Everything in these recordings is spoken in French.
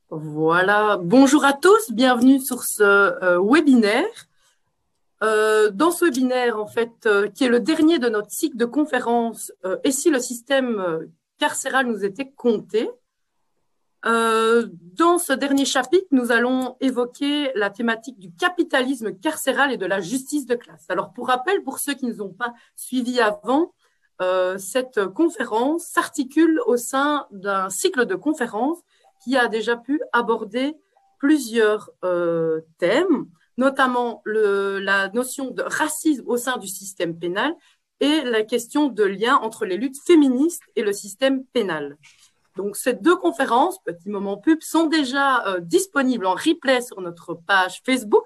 Voilà, bonjour à tous, bienvenue sur ce webinaire. Dans ce webinaire, en fait, qui est le dernier de notre cycle de conférences, et si le système carcéral nous était compté. Dans ce dernier chapitre, nous allons évoquer la thématique du capitalisme carcéral et de la justice de classe. Alors, pour rappel, pour ceux qui ne nous ont pas suivis avant, cette conférence s'articule au sein d'un cycle de conférences qui a déjà pu aborder plusieurs thèmes, notamment la notion de racisme au sein du système pénal et la question de lien entre les luttes féministes et le système pénal. Donc, ces deux conférences, petit moment pub, sont déjà disponibles en replay sur notre page Facebook.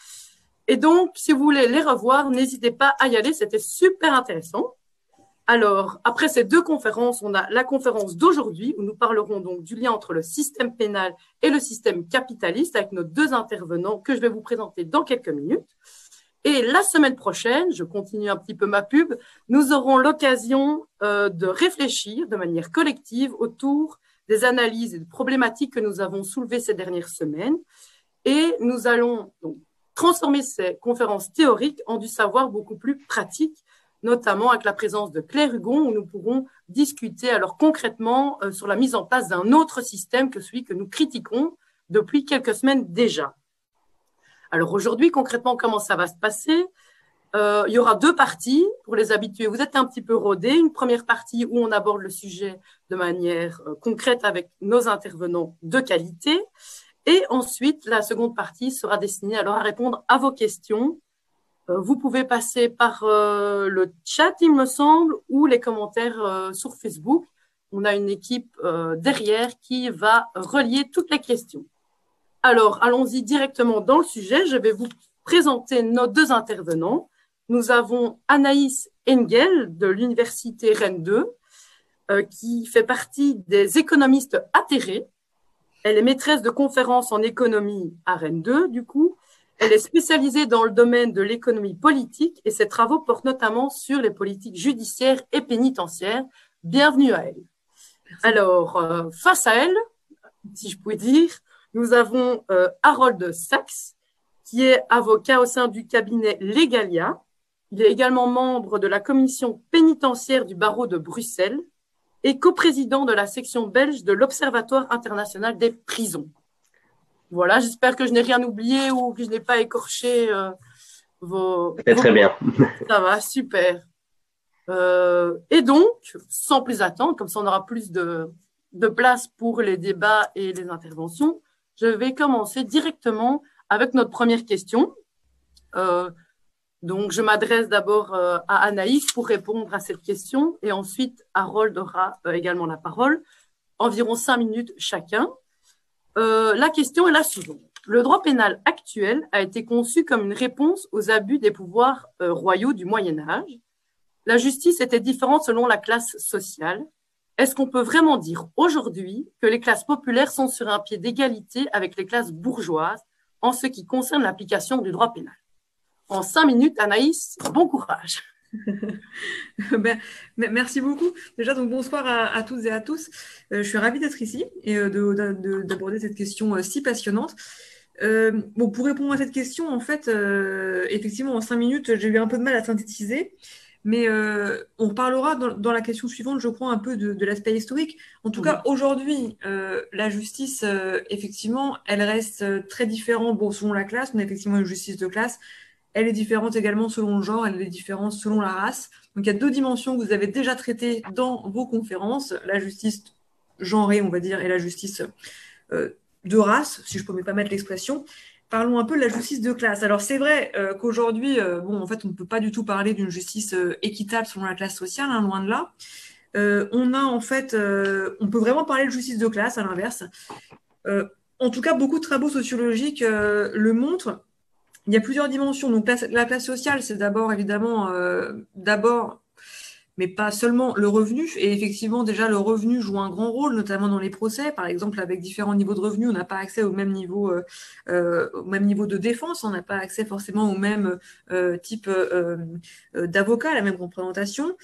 Et donc, si vous voulez les revoir, n'hésitez pas à y aller, c'était super intéressant. Alors, après ces deux conférences, on a la conférence d'aujourd'hui où nous parlerons donc du lien entre le système pénal et le système capitaliste avec nos deux intervenants que je vais vous présenter dans quelques minutes. Et la semaine prochaine, je continue un petit peu ma pub, nous aurons l'occasion de réfléchir de manière collective autour des analyses et des problématiques que nous avons soulevées ces dernières semaines. Et nous allons donc transformer ces conférences théoriques en du savoir beaucoup plus pratique, notamment avec la présence de Claire Hugon, où nous pourrons discuter alors concrètement sur la mise en place d'un autre système que celui que nous critiquons depuis quelques semaines déjà. Alors aujourd'hui, concrètement, comment ça va se passer ? Il y aura deux parties pour les habitués. Vous êtes un petit peu rodés. Une première partie où on aborde le sujet de manière concrète avec nos intervenants de qualité. Et ensuite, la seconde partie sera destinée alors à répondre à vos questions. Vous pouvez passer par le chat, il me semble, ou les commentaires sur Facebook. On a une équipe derrière qui va relier toutes les questions. Alors, allons-y directement dans le sujet. Je vais vous présenter nos deux intervenants. Nous avons Anaïs Engel de l'Université Rennes 2, qui fait partie des économistes atterrés. Elle est maîtresse de conférences en économie à Rennes 2, du coup. Elle est spécialisée dans le domaine de l'économie politique et ses travaux portent notamment sur les politiques judiciaires et pénitentiaires. Bienvenue à elle. Merci. Alors, face à elle, si je puis dire, nous avons Harold Sachs, qui est avocat au sein du cabinet Legalia. Il est également membre de la commission pénitentiaire du barreau de Bruxelles et coprésident de la section belge de l'Observatoire international des prisons. Voilà, j'espère que je n'ai rien oublié ou que je n'ai pas écorché vos... Très bien. Ça va, super. Et donc, sans plus attendre, comme ça on aura plus de place pour les débats et les interventions, je vais commencer directement avec notre première question. Donc, je m'adresse d'abord à Anaïs pour répondre à cette question et ensuite Harold aura également la parole, environ 5 minutes chacun. La question est la suivante. Le droit pénal actuel a été conçu comme une réponse aux abus des pouvoirs royaux du Moyen-Âge. La justice était différente selon la classe sociale. Est-ce qu'on peut vraiment dire aujourd'hui que les classes populaires sont sur un pied d'égalité avec les classes bourgeoises en ce qui concerne l'application du droit pénal? En 5 minutes, Anaïs, bon courage. Merci beaucoup. Déjà, donc bonsoir à toutes et à tous. Je suis ravie d'être ici et d'aborder cette question si passionnante. Pour répondre à cette question, en fait, effectivement, en 5 minutes, j'ai eu un peu de mal à synthétiser. Mais on parlera dans la question suivante, je crois, un peu de l'aspect historique. En tout cas, aujourd'hui, la justice, effectivement, elle reste très différente. Bon, selon la classe, on a effectivement une justice de classe. Elle est différente également selon le genre, elle est différente selon la race. Donc, il y a deux dimensions que vous avez déjà traitées dans vos conférences, la justice genrée, on va dire, et la justice de race, si je peux me permettre l'expression. Parlons un peu de la justice de classe. Alors, c'est vrai qu'aujourd'hui, en fait, on ne peut pas du tout parler d'une justice équitable selon la classe sociale, hein, loin de là. On peut vraiment parler de justice de classe, à l'inverse. En tout cas, beaucoup de travaux sociologiques le montrent. Il y a plusieurs dimensions. Donc, la classe sociale, c'est d'abord, évidemment, mais pas seulement le revenu. Et effectivement, déjà, le revenu joue un grand rôle, notamment dans les procès. Par exemple, avec différents niveaux de revenus, on n'a pas accès au même niveau de défense, on n'a pas accès forcément au même type d'avocat, à la même représentation.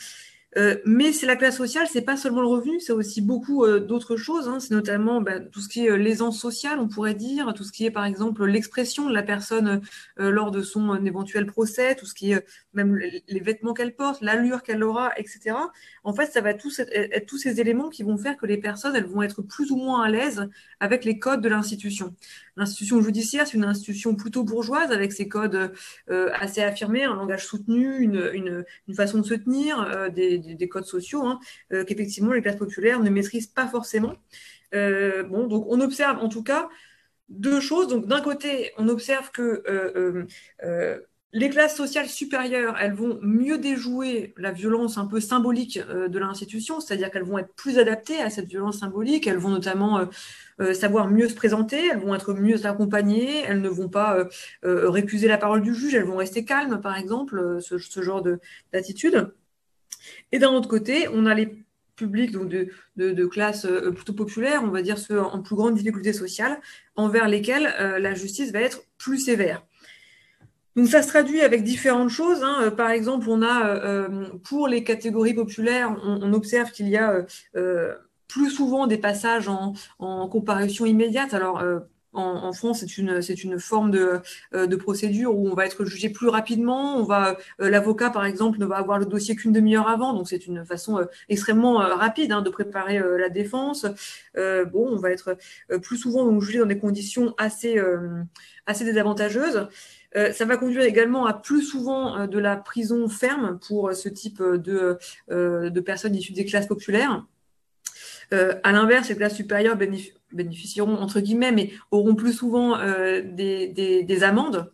Mais c'est la classe sociale, c'est pas seulement le revenu, c'est aussi beaucoup d'autres choses. Hein. C'est notamment tout ce qui est l'aisance sociale, on pourrait dire, tout ce qui est par exemple l'expression de la personne lors de son éventuel procès, tout ce qui est même les vêtements qu'elle porte, l'allure qu'elle aura, etc. En fait, ça va être tous ces éléments qui vont faire que les personnes, elles vont être plus ou moins à l'aise avec les codes de l'institution. L'institution judiciaire, c'est une institution plutôt bourgeoise avec ses codes assez affirmés, un langage soutenu, une façon de se tenir, des codes sociaux, hein, qu'effectivement les classes populaires ne maîtrisent pas forcément. Donc on observe en tout cas deux choses. Donc d'un côté, on observe que les classes sociales supérieures, elles vont mieux déjouer la violence un peu symbolique de l'institution, c'est-à-dire qu'elles vont être plus adaptées à cette violence symbolique, elles vont notamment savoir mieux se présenter, elles vont être mieux accompagnées, elles ne vont pas récuser la parole du juge, elles vont rester calmes, par exemple, ce genre d'attitude. Et d'un autre côté, on a les publics donc de classes plutôt populaires, on va dire ceux en plus grande difficulté sociale, envers lesquels la justice va être plus sévère. Donc ça se traduit avec différentes choses. Hein. Par exemple, on a pour les catégories populaires, on observe qu'il y a plus souvent des passages en comparution immédiate. Alors en France, c'est une forme de procédure où on va être jugé plus rapidement. L'avocat, par exemple, ne va avoir le dossier qu'une demi-heure avant, donc c'est une façon extrêmement rapide de préparer la défense. On va être plus souvent donc, jugé dans des conditions assez désavantageuses. Ça va conduire également à plus souvent de la prison ferme pour ce type de personnes issues des classes populaires. À l'inverse, les classes supérieures bénéficieront, entre guillemets, mais auront plus souvent des amendes.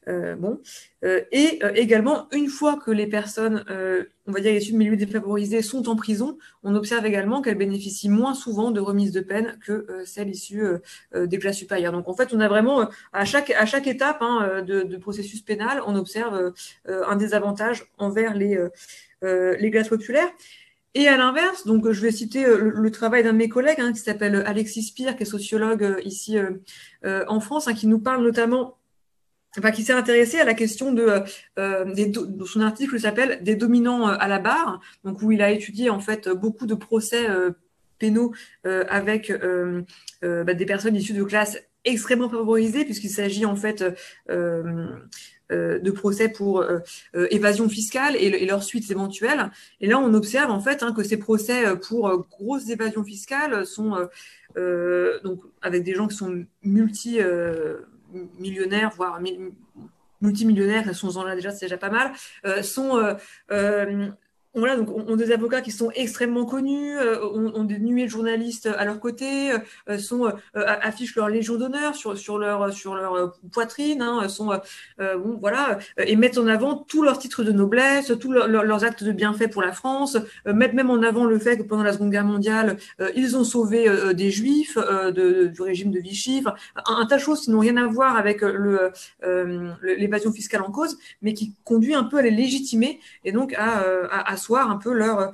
Également, une fois que les personnes, on va dire issues de milieux défavorisés, sont en prison, on observe également qu'elles bénéficient moins souvent de remise de peine que celles issues des classes supérieures. Donc en fait, on a vraiment à chaque étape de processus pénal, on observe un désavantage envers les classes populaires. Et à l'inverse, donc je vais citer le travail d'un de mes collègues qui s'appelle Alexis Spire, qui est sociologue ici en France, qui nous parle notamment, qui s'est intéressé à la question de son article s'appelle Des dominants à la barre, donc où il a étudié en fait beaucoup de procès pénaux avec des personnes issues de classes extrêmement favorisées, puisqu'il s'agit en fait de procès pour évasion fiscale et leurs suites éventuelles. Et là, on observe en fait que ces procès pour grosses évasions fiscales sont donc avec des gens qui sont millionnaires, voire multimillionnaires, sont là déjà, c'est déjà pas mal, voilà, donc ont des avocats qui sont extrêmement connus, ont des nuées de journalistes à leur côté, affichent leur légion d'honneur sur leur poitrine, voilà, et mettent en avant tous leurs titres de noblesse, tous leurs actes de bienfait pour la France, mettent même en avant le fait que pendant la Seconde Guerre mondiale, ils ont sauvé des Juifs du régime de Vichy, un tas de choses qui n'ont rien à voir avec l'évasion fiscale en cause, mais qui conduit un peu à les légitimer et donc à asseoir un peu leur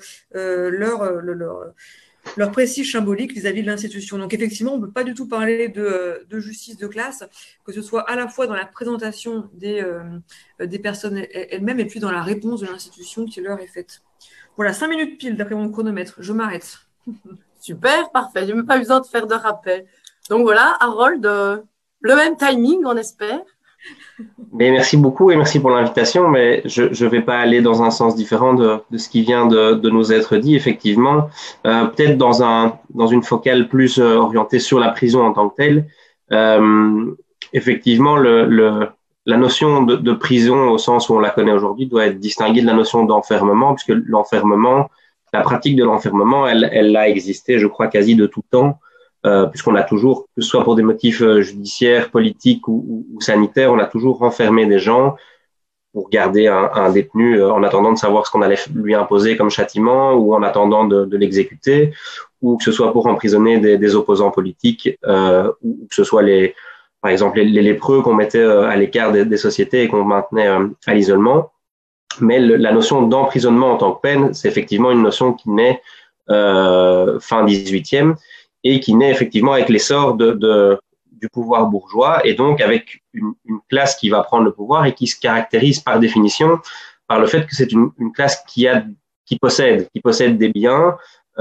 prestige symbolique vis-à-vis de l'institution. Donc effectivement, on ne peut pas du tout parler de justice de classe, que ce soit à la fois dans la présentation des personnes elles-mêmes et puis dans la réponse de l'institution qui leur est faite. Voilà, 5 minutes pile d'après mon chronomètre. Je m'arrête. Super, parfait. Je n'ai même pas besoin de faire de rappel. Donc voilà, Harold, le même timing, on espère. Mais merci beaucoup et merci pour l'invitation, mais je ne vais pas aller dans un sens différent de ce qui vient de nous être dit, effectivement. Peut-être dans une focale plus orientée sur la prison en tant que telle. Effectivement, la notion de prison au sens où on la connaît aujourd'hui doit être distinguée de la notion d'enfermement, puisque l'enfermement, la pratique de l'enfermement, elle a existé, je crois, quasi de tout temps. Puisqu'on a toujours, que ce soit pour des motifs judiciaires, politiques ou sanitaires, on a toujours renfermé des gens pour garder un détenu en attendant de savoir ce qu'on allait lui imposer comme châtiment ou en attendant de l'exécuter, ou que ce soit pour emprisonner des opposants politiques, ou que ce soit par exemple les lépreux qu'on mettait à l'écart des sociétés et qu'on maintenait à l'isolement. Mais la notion d'emprisonnement en tant que peine, c'est effectivement une notion qui naît fin 18e, et qui naît effectivement avec l'essor du pouvoir bourgeois et donc avec une classe qui va prendre le pouvoir et qui se caractérise par définition par le fait que c'est une classe qui a possède des biens,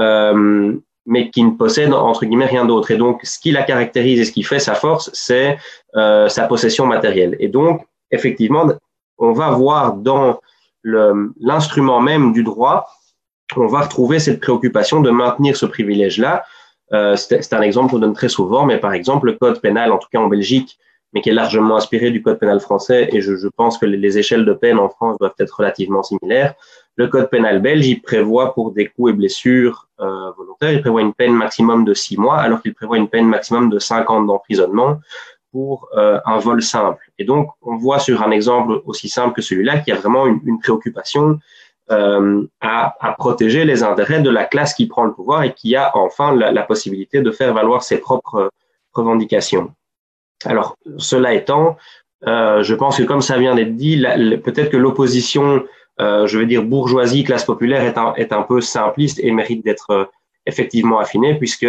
mais qui ne possède entre guillemets rien d'autre. Et donc, ce qui la caractérise et ce qui fait sa force, c'est sa possession matérielle. Et donc, effectivement, on va voir dans l'instrument même du droit, on va retrouver cette préoccupation de maintenir ce privilège-là. C'est un exemple qu'on donne très souvent, mais par exemple, le code pénal, en tout cas en Belgique, mais qui est largement inspiré du code pénal français, et je pense que les échelles de peine en France doivent être relativement similaires. Le code pénal belge, il prévoit pour des coups et blessures volontaires, il prévoit une peine maximum de 6 mois, alors qu'il prévoit une peine maximum de 5 ans d'emprisonnement pour un vol simple. Et donc, on voit sur un exemple aussi simple que celui-là qu'il y a vraiment une préoccupation à protéger les intérêts de la classe qui prend le pouvoir et qui a enfin la possibilité de faire valoir ses propres revendications. Alors, cela étant, je pense que comme ça vient d'être dit, peut-être que l'opposition, je veux dire bourgeoisie, classe populaire, est un peu simpliste et mérite d'être effectivement affinée, puisque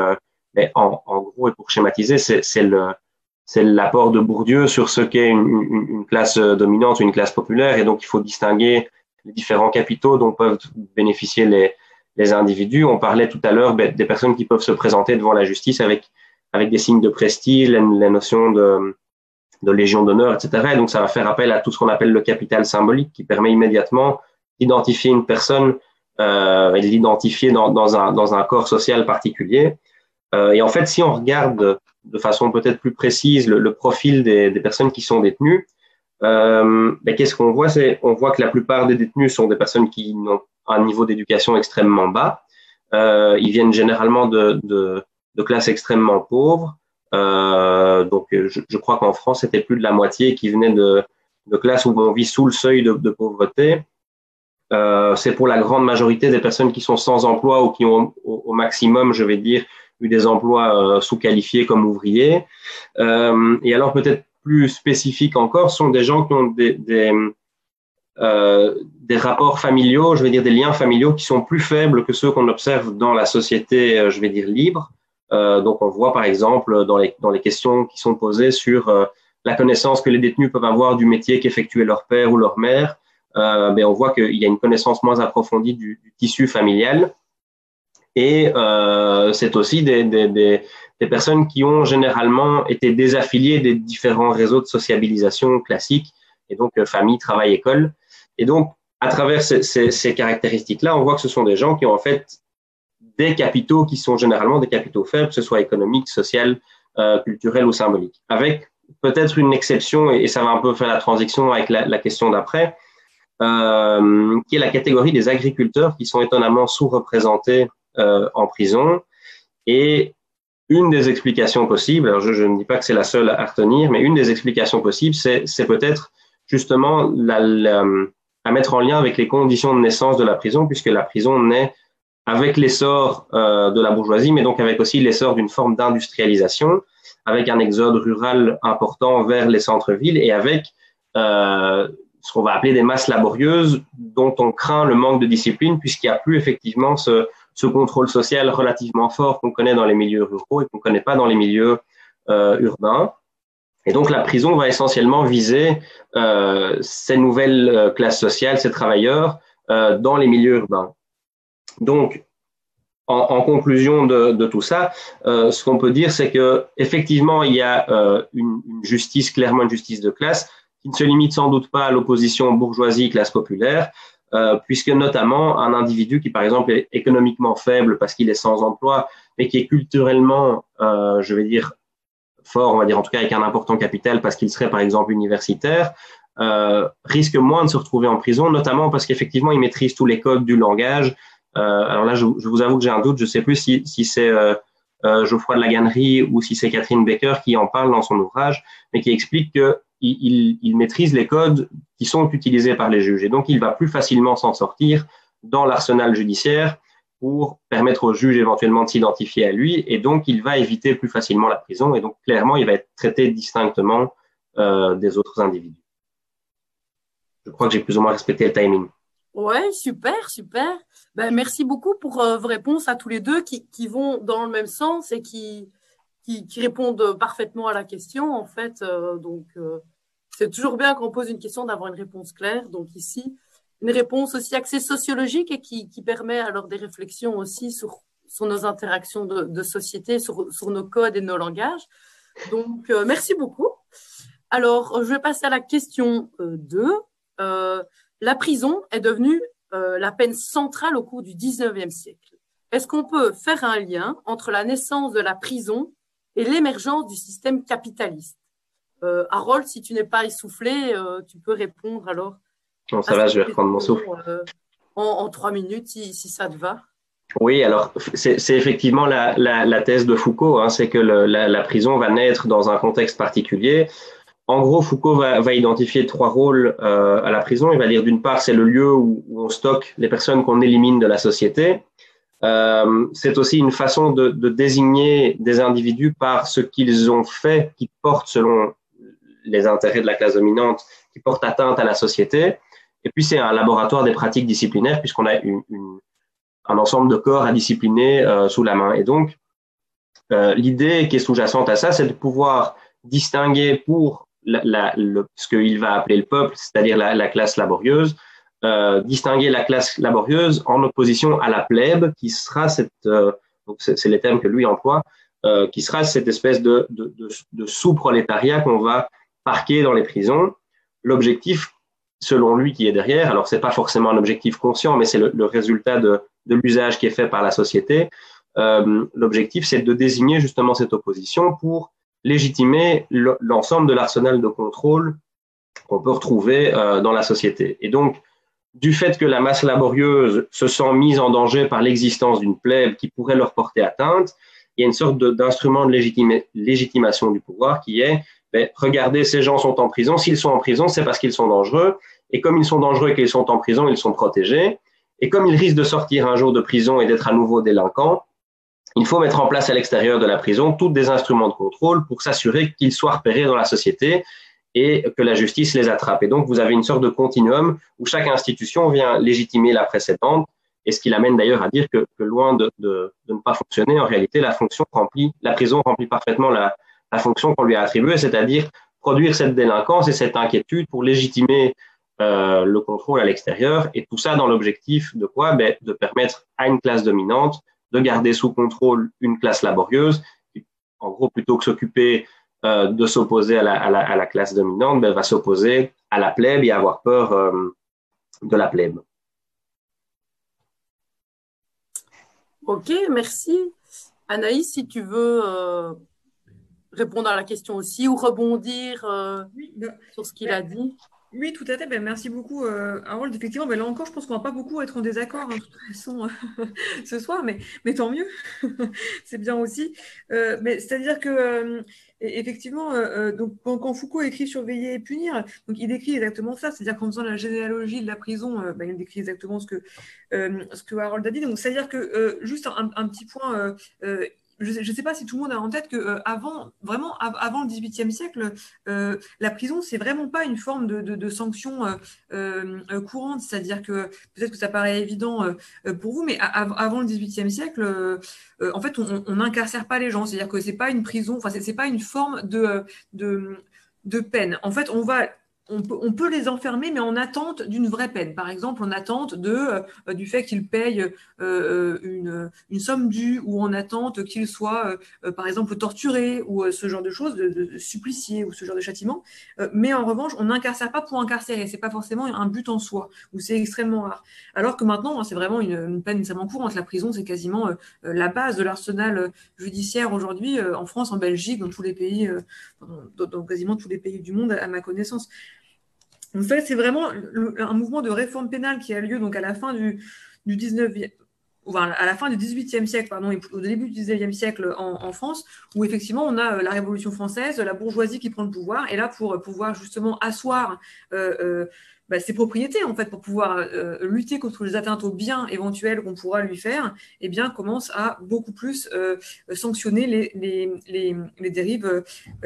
en gros, et pour schématiser, c'est l'apport de Bourdieu sur ce qu'est une classe dominante, une classe populaire, et donc il faut distinguer les différents capitaux dont peuvent bénéficier les individus. On parlait tout à l'heure des personnes qui peuvent se présenter devant la justice avec des signes de prestige, les notions de légion d'honneur, etc. Et donc, ça va faire appel à tout ce qu'on appelle le capital symbolique, qui permet immédiatement d'identifier une personne et de l'identifier dans un corps social particulier. Et en fait, si on regarde de façon peut-être plus précise le profil des personnes qui sont détenues, qu'est-ce qu'on voit? On voit que la plupart des détenus sont des personnes qui ont un niveau d'éducation extrêmement bas. Ils viennent généralement de classes extrêmement pauvres. Donc, je crois qu'en France, c'était plus de la moitié qui venaient de classes où on vit sous le seuil de pauvreté. C'est pour la grande majorité des personnes qui sont sans emploi ou qui ont au maximum, je vais dire, eu des emplois sous-qualifiés comme ouvriers. Et alors, peut-être plus spécifiques encore, sont des gens qui ont des rapports familiaux, je vais dire des liens familiaux qui sont plus faibles que ceux qu'on observe dans la société, je vais dire, libre. Donc, on voit par exemple dans les questions qui sont posées sur la connaissance que les détenus peuvent avoir du métier qu'effectuait leur père ou leur mère, on voit qu'il y a une connaissance moins approfondie du tissu familial. Et c'est aussi des personnes qui ont généralement été désaffiliées des différents réseaux de sociabilisation classiques, et donc famille, travail, école. Et donc, à travers ces caractéristiques-là, on voit que ce sont des gens qui ont en fait des capitaux qui sont généralement des capitaux faibles, que ce soit économiques, sociaux, culturels ou symboliques. Avec peut-être une exception, et ça va un peu faire la transition avec la question d'après, qui est la catégorie des agriculteurs qui sont étonnamment sous-représentés en prison. Et une des explications possibles, alors je ne dis pas que c'est la seule à retenir, mais une des explications possibles, c'est peut-être justement à mettre en lien avec les conditions de naissance de la prison, puisque la prison naît avec l'essor de la bourgeoisie, mais donc avec aussi l'essor d'une forme d'industrialisation, avec un exode rural important vers les centres-villes et avec ce qu'on va appeler des masses laborieuses dont on craint le manque de discipline, puisqu'il n'y a plus effectivement ce contrôle social relativement fort qu'on connaît dans les milieux ruraux et qu'on ne connaît pas dans les milieux urbains. Et donc, la prison va essentiellement viser ces nouvelles classes sociales, ces travailleurs, dans les milieux urbains. Donc, en conclusion de tout ça, ce qu'on peut dire, c'est que effectivement, il y a une justice, clairement une justice de classe, qui ne se limite sans doute pas à l'opposition bourgeoisie-classe populaire, puisque notamment un individu qui, par exemple, est économiquement faible parce qu'il est sans emploi, mais qui est culturellement, je vais dire, fort, on va dire en tout cas avec un important capital parce qu'il serait, par exemple, universitaire, risque moins de se retrouver en prison, notamment parce qu'effectivement, il maîtrise tous les codes du langage. Alors là, je vous avoue que j'ai un doute, je ne sais plus si c'est Geoffroy de la Gannerie ou si c'est Catherine Baker qui en parle dans son ouvrage, mais qui explique qu'il maîtrise les codes qui sont utilisés par les juges. Et donc, il va plus facilement s'en sortir dans l'arsenal judiciaire pour permettre au juge éventuellement de s'identifier à lui. Et donc, il va éviter plus facilement la prison. Et donc, clairement, il va être traité distinctement des autres individus. Je crois que j'ai plus ou moins respecté le timing. Ouais, super, super. Ben, merci beaucoup pour vos réponses à tous les deux qui vont dans le même sens et qui répondent parfaitement à la question, en fait. Donc, c'est toujours bien quand on pose une question d'avoir une réponse claire. Donc, ici, une réponse aussi axée sociologique et qui permet alors des réflexions aussi sur nos interactions de société, sur nos codes et nos langages. Donc, merci beaucoup. Alors, je vais passer à la question 2. La prison est devenue la peine centrale au cours du 19e siècle. Est-ce qu'on peut faire un lien entre la naissance de la prison et l'émergence du système capitaliste? Harold, si tu n'es pas essoufflé, tu peux répondre alors. Bon, ça va, je vais reprendre mon souffle. En 3 minutes, si ça te va. Oui, alors c'est effectivement la thèse de Foucault, hein, c'est que la prison va naître dans un contexte particulier. En gros, Foucault va identifier 3 rôles à la prison. Il va dire d'une part, c'est le lieu où on stocke les personnes qu'on élimine de la société. C'est aussi une façon de désigner des individus par ce qu'ils ont fait qui porte, selon les intérêts de la classe dominante, qui porte atteinte à la société. Et puis, c'est un laboratoire des pratiques disciplinaires puisqu'on a un ensemble de corps à discipliner sous la main. Et donc, l'idée qui est sous-jacente à ça, c'est de pouvoir distinguer pour ce qu'il va appeler le peuple, c'est-à-dire la classe laborieuse, distinguer la classe laborieuse en opposition à la plèbe, qui sera donc c'est les termes que lui emploie, qui sera cette espèce de sous-prolétariat qu'on va parquer dans les prisons. L'objectif, selon lui, qui est derrière, alors c'est pas forcément un objectif conscient, mais c'est le résultat de l'usage qui est fait par la société. L'objectif, c'est de désigner justement cette opposition pour légitimer l'ensemble de l'arsenal de contrôle qu'on peut retrouver dans la société. Et donc, du fait que la masse laborieuse se sent mise en danger par l'existence d'une plèbe qui pourrait leur porter atteinte, il y a une sorte d'instrument de légitimation du pouvoir qui est regardez, ces gens sont en prison. S'ils sont en prison, c'est parce qu'ils sont dangereux. Et comme ils sont dangereux et qu'ils sont en prison, ils sont protégés. Et comme ils risquent de sortir un jour de prison et d'être à nouveau délinquants, il faut mettre en place à l'extérieur de la prison tous des instruments de contrôle pour s'assurer qu'ils soient repérés dans la société et que la justice les attrape. Et donc, vous avez une sorte de continuum où chaque institution vient légitimer la précédente, et ce qui l'amène d'ailleurs à dire que loin de ne pas fonctionner, en réalité, la prison remplit parfaitement la fonction qu'on lui a attribuée, c'est-à-dire produire cette délinquance et cette inquiétude pour légitimer le contrôle à l'extérieur, et tout ça dans l'objectif de quoi? De permettre à une classe dominante de garder sous contrôle une classe laborieuse, qui, en gros, plutôt que s'occuper de s'opposer à la classe dominante, va s'opposer à la plèbe et avoir peur de la plèbe. Ok, merci. Anaïs, si tu veux répondre à la question aussi ou rebondir sur ce qu'il a dit. Oui, tout à fait. Merci beaucoup, Harold. Effectivement, là encore, je pense qu'on va pas beaucoup être en désaccord, hein, de toute façon ce soir, mais tant mieux. C'est bien aussi. Mais c'est-à-dire que effectivement, donc quand Foucault écrit Surveiller et punir, donc il décrit exactement ça. C'est-à-dire qu'en faisant la généalogie de la prison, il décrit exactement ce que Harold a dit. Donc c'est-à-dire que juste un petit point. Je ne sais pas si tout le monde a en tête que avant le XVIIIe siècle, la prison, c'est vraiment pas une forme de sanction courante. C'est-à-dire que peut-être que ça paraît évident pour vous, mais avant le XVIIIe siècle, en fait, on n'incarcère pas les gens. C'est-à-dire que c'est pas une prison, enfin, c'est pas une forme de peine. En fait, on peut les enfermer, mais en attente d'une vraie peine. Par exemple, en attente du fait qu'ils payent une somme due, ou en attente qu'ils soient, par exemple, torturés, ou ce genre de choses, de suppliciés, ou ce genre de châtiment. Mais en revanche, on n'incarcère pas pour incarcérer. C'est pas forcément un but en soi, ou c'est extrêmement rare. Alors que maintenant, c'est vraiment une peine extrêmement courante. La prison, c'est quasiment la base de l'arsenal judiciaire aujourd'hui, en France, en Belgique, dans tous les pays, dans quasiment tous les pays du monde, à ma connaissance. Donc ça, c'est vraiment un mouvement de réforme pénale qui a lieu donc à la fin du 19e, enfin, à la fin du 18e siècle, pardon, et au début du 19e siècle en France, où effectivement on a la Révolution française, la bourgeoisie qui prend le pouvoir, et là pour pouvoir justement asseoir ses propriétés, en fait, pour pouvoir lutter contre les atteintes aux biens éventuels qu'on pourra lui faire, eh bien, commence à beaucoup plus sanctionner les dérives,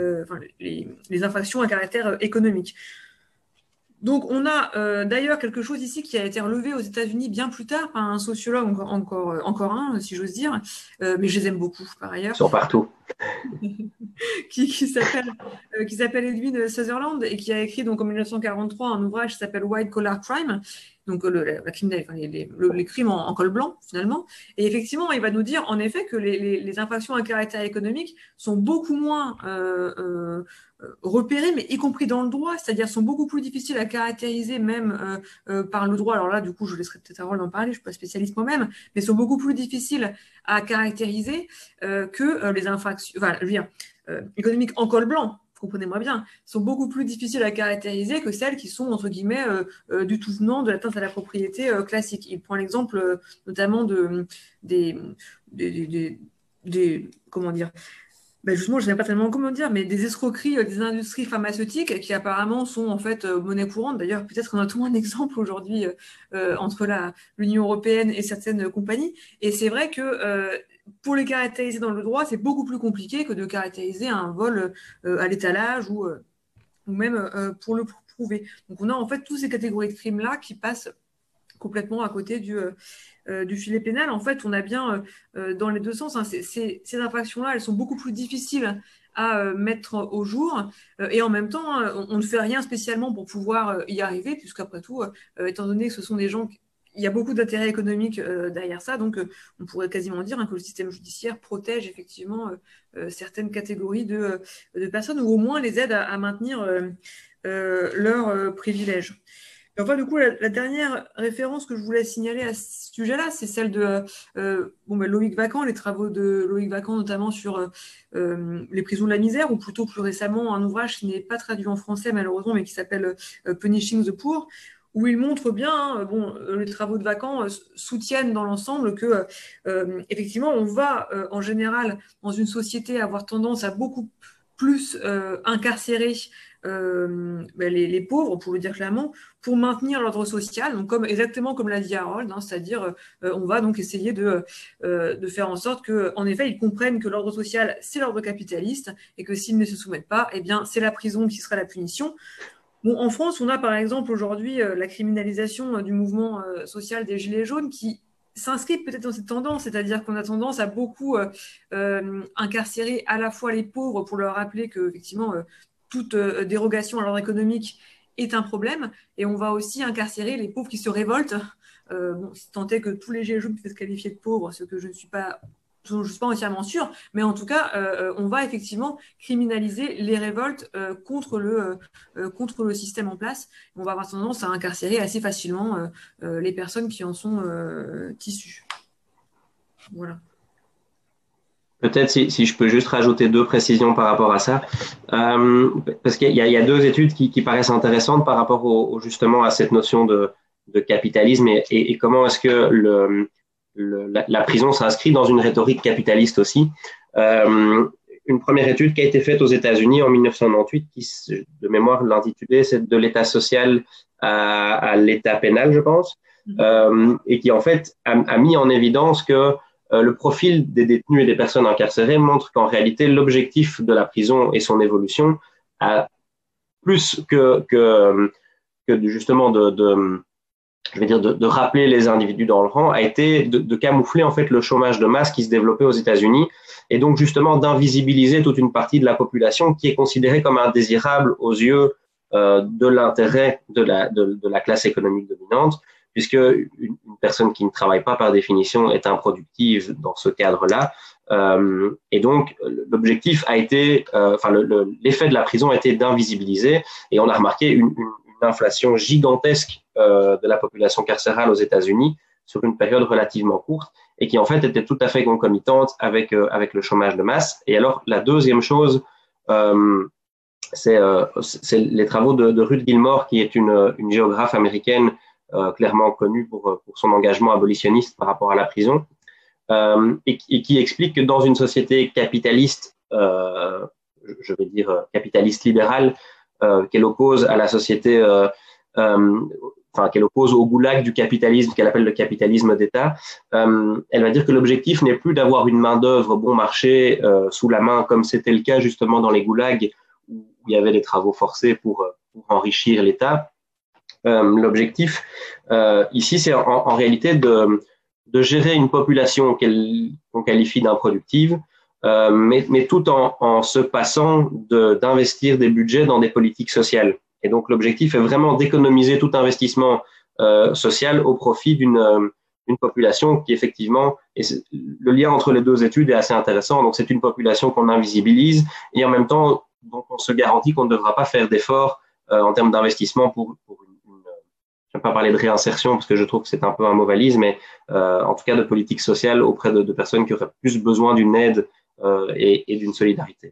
les infractions à caractère économique. Donc, on a d'ailleurs quelque chose ici qui a été relevé aux États-Unis bien plus tard par un sociologue, encore un, si j'ose dire, mais je les aime beaucoup par ailleurs. Ils sont partout. qui s'appelle Edwin Sutherland et qui a écrit donc en 1943 un ouvrage qui s'appelle White Collar Crime, donc les crimes en col blanc finalement. Et effectivement, il va nous dire en effet que les infractions à caractère économique sont beaucoup moins repérées, mais y compris dans le droit, c'est-à-dire sont beaucoup plus difficiles à caractériser même par le droit. Alors là, du coup, je laisserai peut-être Harold en parler, je ne suis pas spécialiste moi-même, mais sont beaucoup plus difficiles à caractériser que les infractions, enfin, je veux dire, économiques en col blanc, comprenez-moi bien, sont beaucoup plus difficiles à caractériser que celles qui sont, entre guillemets, du tout venant de l'atteinte à la propriété classique. Il prend l'exemple notamment des comment dire, ben justement, je ne sais pas tellement comment dire, mais des escroqueries des industries pharmaceutiques qui apparemment sont en fait monnaie courante. D'ailleurs, peut-être qu'on a tout un exemple aujourd'hui entre l'Union européenne et certaines compagnies. Et c'est vrai que pour les caractériser dans le droit, c'est beaucoup plus compliqué que de caractériser un vol à l'étalage ou même pour le prouver. Donc on a en fait toutes ces catégories de crimes-là qui passent complètement à côté du filet pénal. En fait, on a bien dans les deux sens, hein, ces infractions-là, elles sont beaucoup plus difficiles à mettre au jour et en même temps, on ne fait rien spécialement pour pouvoir y arriver, puisqu'après tout, étant donné que ce sont des gens il y a beaucoup d'intérêts économiques derrière ça, donc on pourrait quasiment dire que le système judiciaire protège effectivement certaines catégories de personnes ou au moins les aide à maintenir leurs privilèges. Et enfin, du coup, la dernière référence que je voulais signaler à ce sujet-là, c'est celle de Loïc Vacan, les travaux de Loïc Vacan, notamment sur les prisons de la misère, ou plutôt plus récemment un ouvrage qui n'est pas traduit en français malheureusement, mais qui s'appelle Punishing the Poor, où il montre bien, les travaux de Vacan soutiennent dans l'ensemble que effectivement, on va en général dans une société avoir tendance à beaucoup plus incarcérer les pauvres, pour le dire clairement, pour maintenir l'ordre social, donc exactement comme l'a dit Harold, hein, c'est-à-dire on va donc essayer de faire en sorte qu'en effet, ils comprennent que l'ordre social, c'est l'ordre capitaliste, et que s'ils ne se soumettent pas, eh bien, c'est la prison qui sera la punition. Bon, en France, on a par exemple aujourd'hui la criminalisation du mouvement social des Gilets jaunes qui s'inscrit peut-être dans cette tendance, c'est-à-dire qu'on a tendance à beaucoup incarcérer à la fois les pauvres pour leur rappeler que effectivement toute dérogation à l'ordre économique est un problème, et on va aussi incarcérer les pauvres qui se révoltent. Si tant est que tous les Gilets jaunes peuvent se qualifier de pauvres, ce que je ne suis pas entièrement sûre, mais en tout cas, on va effectivement criminaliser les révoltes contre le système en place. On va avoir tendance à incarcérer assez facilement les personnes qui en sont issues. Voilà. Peut-être si je peux juste rajouter deux précisions par rapport à ça, parce qu'il y a deux études qui paraissent intéressantes par rapport justement à cette notion de capitalisme et comment est-ce que la prison s'inscrit dans une rhétorique capitaliste aussi. Une première étude qui a été faite aux États-Unis en 1998, qui, de mémoire, l'intitulait c'est de l'état social à l'état pénal, je pense, et qui en fait a mis en évidence que le profil des détenus et des personnes incarcérées montre qu'en réalité, l'objectif de la prison et son évolution a plus que justement de rappeler les individus dans le rang, a été de camoufler en fait le chômage de masse qui se développait aux États-Unis et donc justement d'invisibiliser toute une partie de la population qui est considérée comme indésirable aux yeux de l'intérêt de la classe économique dominante, puisque une personne qui ne travaille pas par définition est improductive dans ce cadre-là. Et donc, l'objectif a été, l'effet de la prison a été d'invisibiliser, et on a remarqué une inflation gigantesque de la population carcérale aux États-Unis sur une période relativement courte, et qui en fait était tout à fait concomitante avec le chômage de masse. Et alors, la deuxième chose, c'est les travaux de Ruth Gilmore, qui est une géographe américaine clairement connue pour son engagement abolitionniste par rapport à la prison, et qui explique que dans une société capitaliste, je vais dire capitaliste libérale, qu'elle oppose à la société, qu'elle oppose au goulag du capitalisme, qu'elle appelle le capitalisme d'État, elle va dire que l'objectif n'est plus d'avoir une main-d'œuvre bon marché sous la main, comme c'était le cas justement dans les goulags où il y avait des travaux forcés pour enrichir l'État. L'objectif ici, c'est en réalité de gérer une population qu'on qualifie d'improductive mais tout en se passant d'investir des budgets dans des politiques sociales. Et donc, l'objectif est vraiment d'économiser tout investissement social au profit d'une population qui, effectivement, et le lien entre les deux études est assez intéressant. Donc, c'est une population qu'on invisibilise et en même temps, donc, on se garantit qu'on ne devra pas faire d'efforts en termes d'investissement pour je ne vais pas parler de réinsertion parce que je trouve que c'est un peu un mot valise, mais en tout cas de politique sociale auprès de personnes qui auraient plus besoin d'une aide et d'une solidarité.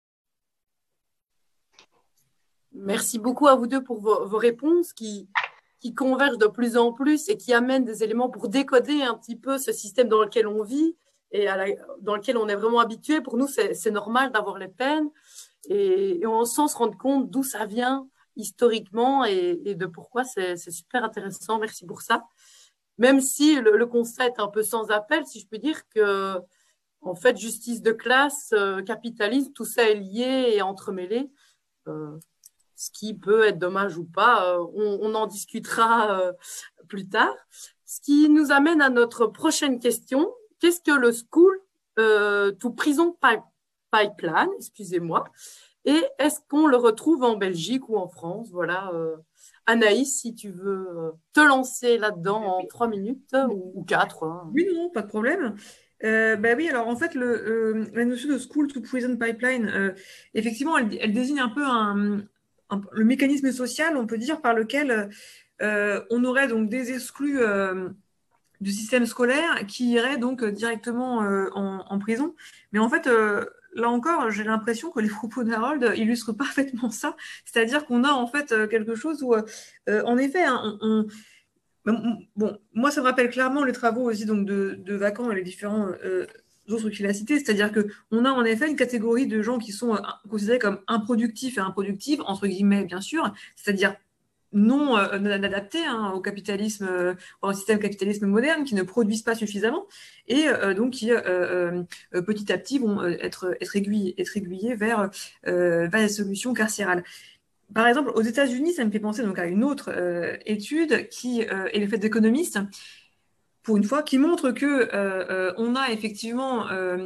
Merci beaucoup à vous deux pour vos réponses qui convergent de plus en plus et qui amènent des éléments pour décoder un petit peu ce système dans lequel on vit et dans lequel on est vraiment habitué. Pour nous, c'est normal d'avoir les peines et on sent se rendre compte d'où ça vient historiquement et de pourquoi c'est super intéressant. Merci pour ça. Même si le constat est un peu sans appel, si je peux dire que, en fait, justice de classe, capitalisme, tout ça est lié et entremêlé. Ce qui peut être dommage ou pas, on en discutera plus tard. Ce qui nous amène à notre prochaine question. Qu'est-ce que le School to Prison Pipeline, excusez-moi, et est-ce qu'on le retrouve en Belgique ou en France? Voilà, Anaïs, si tu veux te lancer là-dedans en 3 minutes ou 4. Hein. Oui, non, pas de problème. Oui, alors en fait, la notion de School to Prison Pipeline, effectivement, elle désigne un peu le mécanisme social, on peut dire, par lequel on aurait donc des exclus du système scolaire qui iraient donc directement en prison. Mais en fait, là encore, j'ai l'impression que les propos d'Harold illustrent parfaitement ça. C'est-à-dire qu'on a en fait quelque chose où, en effet, hein, bon, moi, ça me rappelle clairement les travaux aussi donc, de Vacan et les différents autres qu'il a cités. C'est-à-dire qu'on a en effet une catégorie de gens qui sont considérés comme improductifs et improductives, entre guillemets, bien sûr, c'est-à-dire non adaptés au capitalisme, au système capitalisme moderne, qui ne produisent pas suffisamment et donc qui petit à petit vont être aiguillés vers des solutions carcérales. Par exemple, aux États-Unis, ça me fait penser donc à une autre étude qui est le fait d'économistes, pour une fois, qui montre que on a effectivement,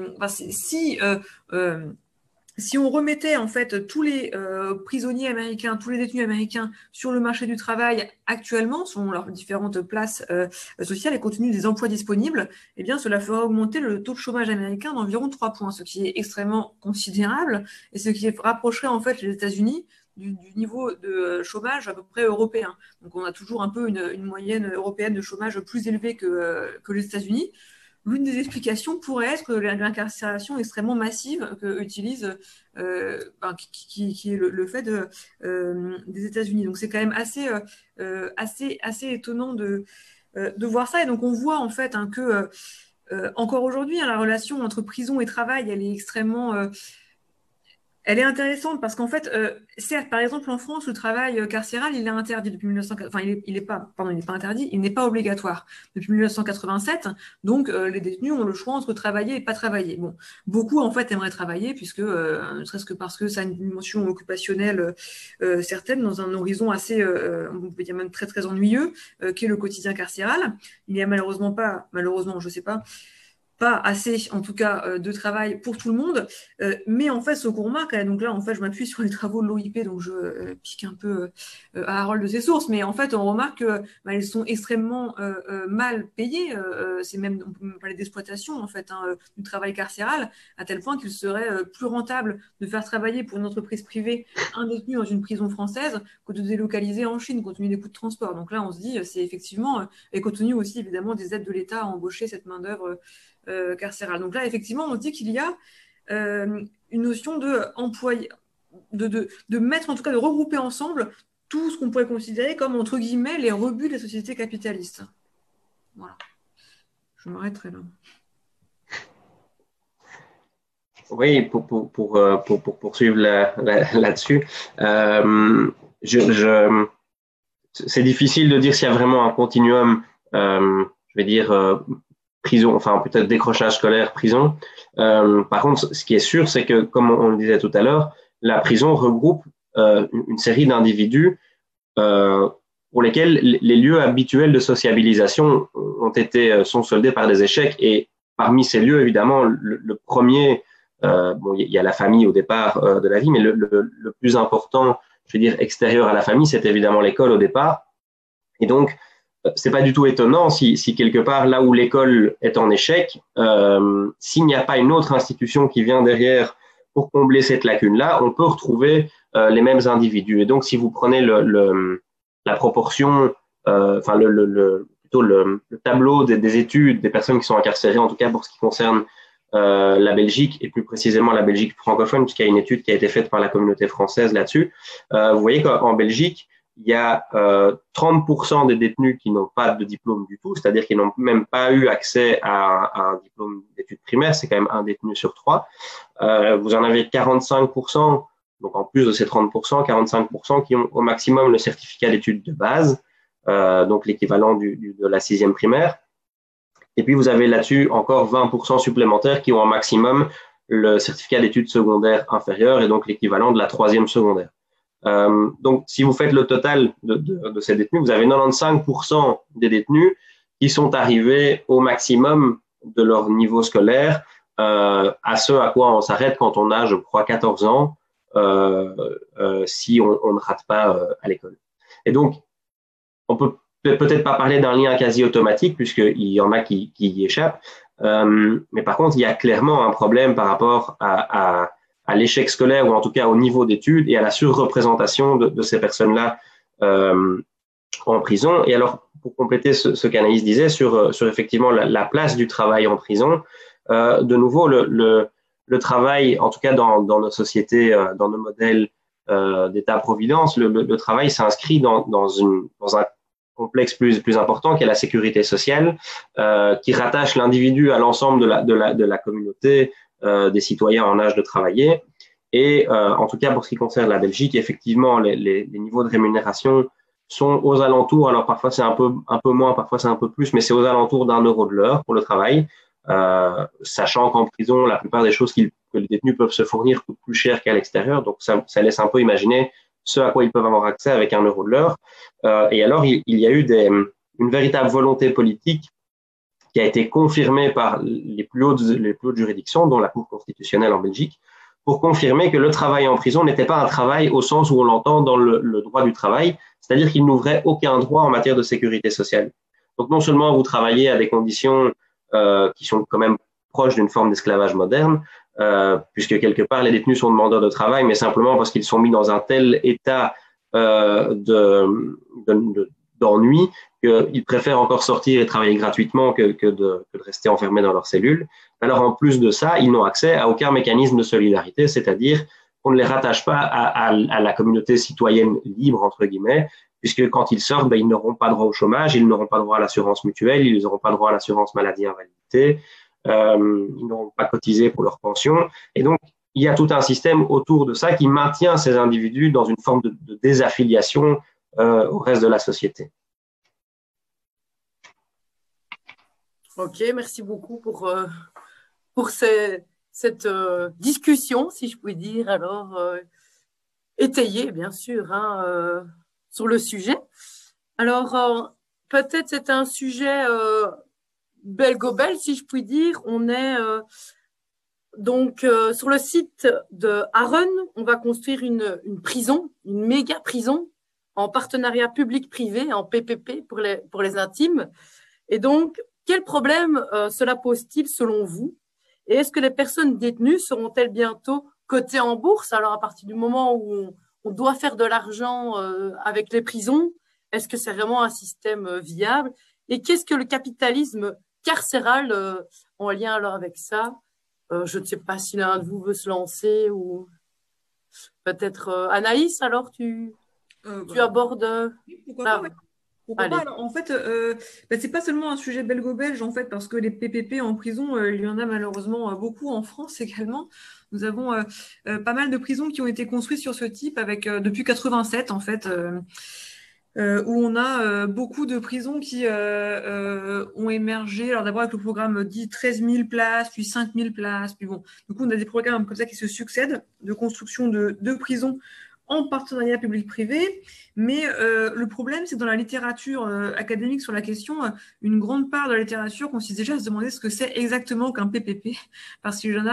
si on remettait en fait tous les prisonniers américains, tous les détenus américains sur le marché du travail actuellement, selon leurs différentes places sociales et compte tenu des emplois disponibles, eh bien cela ferait augmenter le taux de chômage américain d'environ 3 points, ce qui est extrêmement considérable et ce qui rapprocherait en fait les États-Unis du niveau de chômage à peu près européen. Donc on a toujours un peu une moyenne européenne de chômage plus élevée que les États-Unis. L'une des explications pourrait être l'incarcération extrêmement massive que utilise, qui est le fait des États-Unis. Donc c'est quand même assez étonnant de voir ça. Et donc on voit en fait que encore aujourd'hui, la relation entre prison et travail, elle est extrêmement elle est intéressante parce qu'en fait, certes, par exemple, en France, le travail carcéral, il est interdit depuis 1980. Enfin, il n'est pas interdit, il n'est pas obligatoire depuis 1987. Donc, les détenus ont le choix entre travailler et pas travailler. Bon, beaucoup en fait aimeraient travailler puisque, ne serait-ce que parce que ça a une dimension occupationnelle certaine dans un horizon assez, on peut dire même très très ennuyeux, qui est le quotidien carcéral. Il n'y a malheureusement, je sais pas assez, en tout cas, de travail pour tout le monde. Mais en fait, ce qu'on remarque, donc là, en fait, je m'appuie sur les travaux de l'OIP, donc je pique un peu à Harold de ses sources, mais en fait, on remarque qu'ils sont extrêmement mal payés. C'est même, on peut parler d'exploitation, en fait, du travail carcéral, à tel point qu'il serait plus rentable de faire travailler pour une entreprise privée un détenu dans une prison française que de délocaliser en Chine, compte tenu des coûts de transport. Donc là, on se dit, c'est effectivement, et compte tenu aussi, évidemment, des aides de l'État à embaucher cette main-d'œuvre carcérale. Donc là, effectivement, on se dit qu'il y a une notion de mettre, en tout cas, de regrouper ensemble tout ce qu'on pourrait considérer comme, entre guillemets, les rebuts des sociétés capitalistes. Voilà. Je m'arrêterai là. Oui, pour poursuivre là-dessus, c'est difficile de dire s'il y a vraiment un continuum, je vais dire, prison, enfin peut-être décrochage scolaire, prison. Par contre, ce qui est sûr, c'est que, comme on le disait tout à l'heure, la prison regroupe une série d'individus pour lesquels les lieux habituels de sociabilisation sont soldés par des échecs. Et parmi ces lieux, évidemment, le premier bon, il y a la famille au départ de la vie, mais le plus important, je veux dire, extérieur à la famille, c'est évidemment l'école au départ. Et donc, c'est pas du tout étonnant si quelque part, là où l'école est en échec, s'il n'y a pas une autre institution qui vient derrière pour combler cette lacune-là, on peut retrouver les mêmes individus. Et donc, si vous prenez la proportion, enfin plutôt le tableau des études des personnes qui sont incarcérées, en tout cas pour ce qui concerne la Belgique, et plus précisément la Belgique francophone, puisqu'il y a une étude qui a été faite par la communauté française là-dessus, vous voyez qu'en Belgique, il y a 30% des détenus qui n'ont pas de diplôme du tout, c'est-à-dire qu'ils n'ont même pas eu accès à un diplôme d'études primaires, c'est quand même un détenu sur 3. Vous en avez 45%, donc en plus de ces 30%, 45% qui ont au maximum le certificat d'études de base, donc l'équivalent de la 6e primaire. Et puis vous avez là-dessus encore 20% supplémentaires qui ont au maximum le certificat d'études secondaires inférieures et donc l'équivalent de la 3e secondaire. Donc, si vous faites le total de ces détenus, vous avez 95% des détenus qui sont arrivés au maximum de leur niveau scolaire, à ce à quoi on s'arrête quand on a, je crois, 14 ans, si on ne rate pas à l'école. Et donc, on peut peut-être pas parler d'un lien quasi automatique, puisqu'il y en a qui y échappent, mais par contre, il y a clairement un problème par rapport à l'échec scolaire, ou en tout cas au niveau d'études, et à la surreprésentation de ces personnes-là en prison. Et alors, pour compléter ce qu'Anaïs disait sur effectivement la place du travail en prison, de nouveau, le travail, en tout cas dans nos sociétés, dans nos modèles d'État-providence, le travail s'inscrit dans un complexe plus important, qui est la sécurité sociale, qui rattache l'individu à l'ensemble de la communauté, des citoyens en âge de travailler. Et en tout cas, pour ce qui concerne la Belgique, effectivement, les niveaux de rémunération sont aux alentours, alors parfois c'est un peu moins, parfois c'est un peu plus, mais c'est aux alentours d'€1 de l'heure pour le travail, sachant qu'en prison, la plupart des choses que les détenus peuvent se fournir coûtent plus cher qu'à l'extérieur, donc ça laisse un peu imaginer ce à quoi ils peuvent avoir accès avec €1 de l'heure. Et alors, il y a eu une véritable volonté politique qui a été confirmée par les plus hautes juridictions, dont la Cour constitutionnelle en Belgique, pour confirmer que le travail en prison n'était pas un travail au sens où on l'entend dans le droit du travail, c'est-à-dire qu'il n'ouvrait aucun droit en matière de sécurité sociale. Donc non seulement vous travaillez à des conditions qui sont quand même proches d'une forme d'esclavage moderne, puisque quelque part les détenus sont demandeurs de travail, mais simplement parce qu'ils sont mis dans un tel état d'ennui qu'ils préfèrent encore sortir et travailler gratuitement que de rester enfermés dans leurs cellules. Alors en plus de ça, ils n'ont accès à aucun mécanisme de solidarité, c'est-à-dire qu'on ne les rattache pas à la communauté citoyenne libre, entre guillemets, puisque quand ils sortent, ils n'auront pas droit au chômage, ils n'auront pas droit à l'assurance mutuelle, ils n'auront pas droit à l'assurance maladie invalidité, ils n'auront pas cotisé pour leur pension. Et donc, il y a tout un système autour de ça qui maintient ces individus dans une forme de désaffiliation au reste de la société. Ok, merci beaucoup pour cette discussion, si je puis dire, alors étayée, bien sûr, sur le sujet. Alors, peut-être c'est un sujet belgo-belge, si je puis dire. On est donc sur le site de Aaron, on va construire une prison, une méga prison en partenariat public-privé, en PPP pour les intimes. Et donc, quel problème cela pose-t-il selon vous? Et est-ce que les personnes détenues seront-elles bientôt cotées en bourse? Alors, à partir du moment où on doit faire de l'argent avec les prisons, est-ce que c'est vraiment un système viable? Et qu'est-ce que le capitalisme carcéral en lien alors avec ça? Je ne sais pas si l'un de vous veut se lancer ou peut-être Anaïs, alors tu abordes. Pourquoi pas, ouais. Pourquoi pas? Alors, en fait, c'est pas seulement un sujet belgo-belge, en fait, parce que les PPP en prison, il y en a malheureusement beaucoup en France également. Nous avons pas mal de prisons qui ont été construites sur ce type depuis 87, en fait, où on a beaucoup de prisons qui ont émergé. Alors d'abord avec le programme dit 13 000 places, puis 5 000 places, puis bon. Du coup, on a des programmes comme ça qui se succèdent de construction de prisons en partenariat public-privé, mais le problème, c'est que dans la littérature académique sur la question, une grande part de la littérature consiste déjà à se demander ce que c'est exactement qu'un PPP, parce qu'il y en a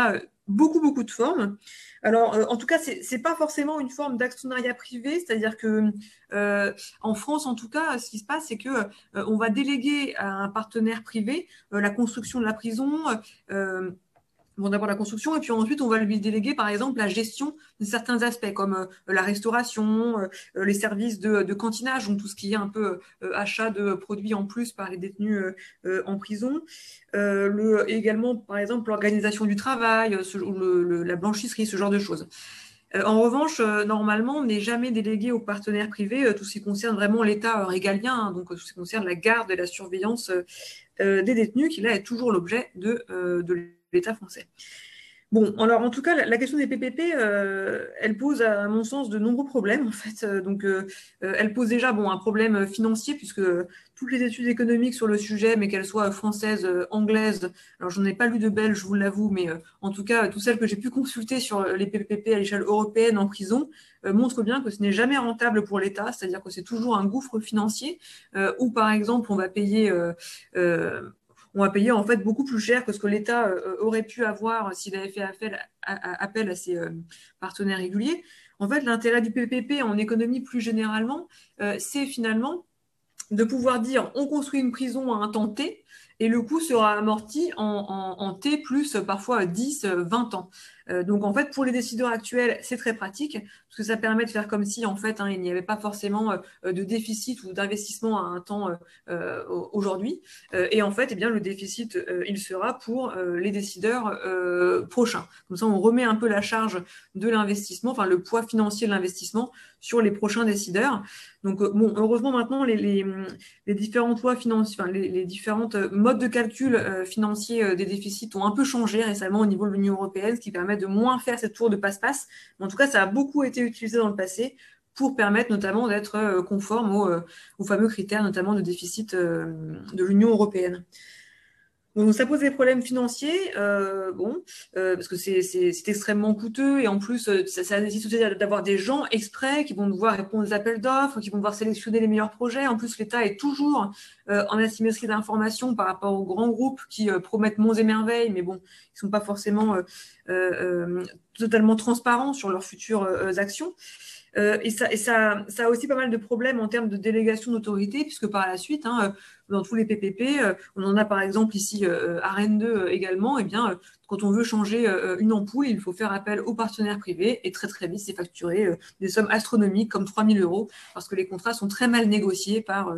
beaucoup de formes. Alors, en tout cas, c'est pas forcément une forme d'actionnariat privé, c'est-à-dire que en France, en tout cas, ce qui se passe, c'est que on va déléguer à un partenaire privé la construction de la prison. Bon, d'abord la construction, et puis ensuite, on va lui déléguer, par exemple, la gestion de certains aspects, comme la restauration, les services de cantinage, donc tout ce qui est un peu achat de produits en plus par les détenus en prison. Également, par exemple, l'organisation du travail, la blanchisserie, ce genre de choses. En revanche, normalement, on n'est jamais délégué aux partenaires privés tout ce qui concerne vraiment l'État régalien, hein, donc tout ce qui concerne la garde et la surveillance des détenus, qui là est toujours l'objet de l'État français. Bon, alors en tout cas, la question des PPP, elle pose à mon sens de nombreux problèmes en fait. Elle pose déjà un problème financier puisque toutes les études économiques sur le sujet, mais qu'elles soient françaises, anglaises, alors j'en ai pas lu de belges, je vous l'avoue, mais en tout cas, toutes celles que j'ai pu consulter sur les PPP à l'échelle européenne en prison montrent bien que ce n'est jamais rentable pour l'État, c'est-à-dire que c'est toujours un gouffre financier où par exemple on va payer en fait beaucoup plus cher que ce que l'État aurait pu avoir s'il avait fait appel à ses partenaires réguliers. En fait, l'intérêt du PPP en économie plus généralement, c'est finalement de pouvoir dire on construit une prison à un temps T et le coût sera amorti en T plus parfois 10, 20 ans. Donc en fait, pour les décideurs actuels, c'est très pratique parce que ça permet de faire comme si en fait il n'y avait pas forcément de déficit ou d'investissement à un temps aujourd'hui. Et en fait, le déficit, il sera pour les décideurs prochains. Comme ça, on remet un peu la charge de l'investissement, enfin le poids financier de l'investissement sur les prochains décideurs. Donc, heureusement, maintenant, les différentes lois financières, enfin, les différentes modes de calcul financiers des déficits ont un peu changé récemment au niveau de l'Union européenne, ce qui permet de moins faire cette tour de passe-passe. Mais en tout cas, ça a beaucoup été utilisé dans le passé pour permettre notamment d'être conforme aux fameux critères, notamment de déficit de l'Union européenne. Donc, ça pose des problèmes financiers, parce que c'est extrêmement coûteux et en plus, ça nécessite aussi d'avoir des gens exprès qui vont devoir répondre aux appels d'offres, qui vont devoir sélectionner les meilleurs projets. En plus, l'État est toujours en asymétrie d'information par rapport aux grands groupes qui promettent monts et merveilles, mais bon, ils sont pas forcément totalement transparents sur leurs futures actions. Et ça a aussi pas mal de problèmes en termes de délégation d'autorité, puisque par la suite, dans tous les PPP, on en a par exemple ici à Rennes 2 également, quand on veut changer une ampoule, il faut faire appel aux partenaires privés et très très vite, c'est facturé des sommes astronomiques comme 3 000 euros, parce que les contrats sont très mal négociés par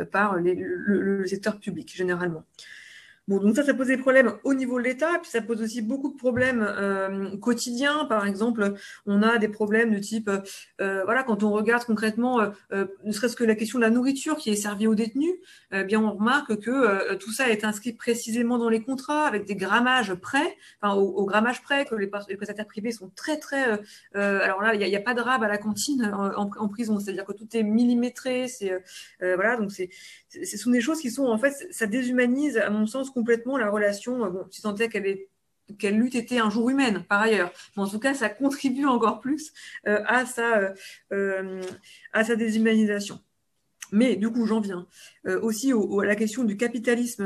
le secteur public généralement. Bon, donc ça pose des problèmes au niveau de l'État, puis ça pose aussi beaucoup de problèmes quotidiens. Par exemple, on a des problèmes de type, quand on regarde concrètement, ne serait-ce que la question de la nourriture qui est servie aux détenus, on remarque que tout ça est inscrit précisément dans les contrats avec des grammages près, au grammage près, que les prestataires privés sont très, très... alors là, il n'y a pas de rab à la cantine en prison, c'est-à-dire que tout est millimétré, donc ce sont des choses qui sont, en fait, ça déshumanise, à mon sens, complètement la relation, si tant est qu'elle eût été un jour humaine, par ailleurs. Mais en tout cas, ça contribue encore plus à sa déshumanisation. Mais du coup, j'en viens aussi à la question du capitalisme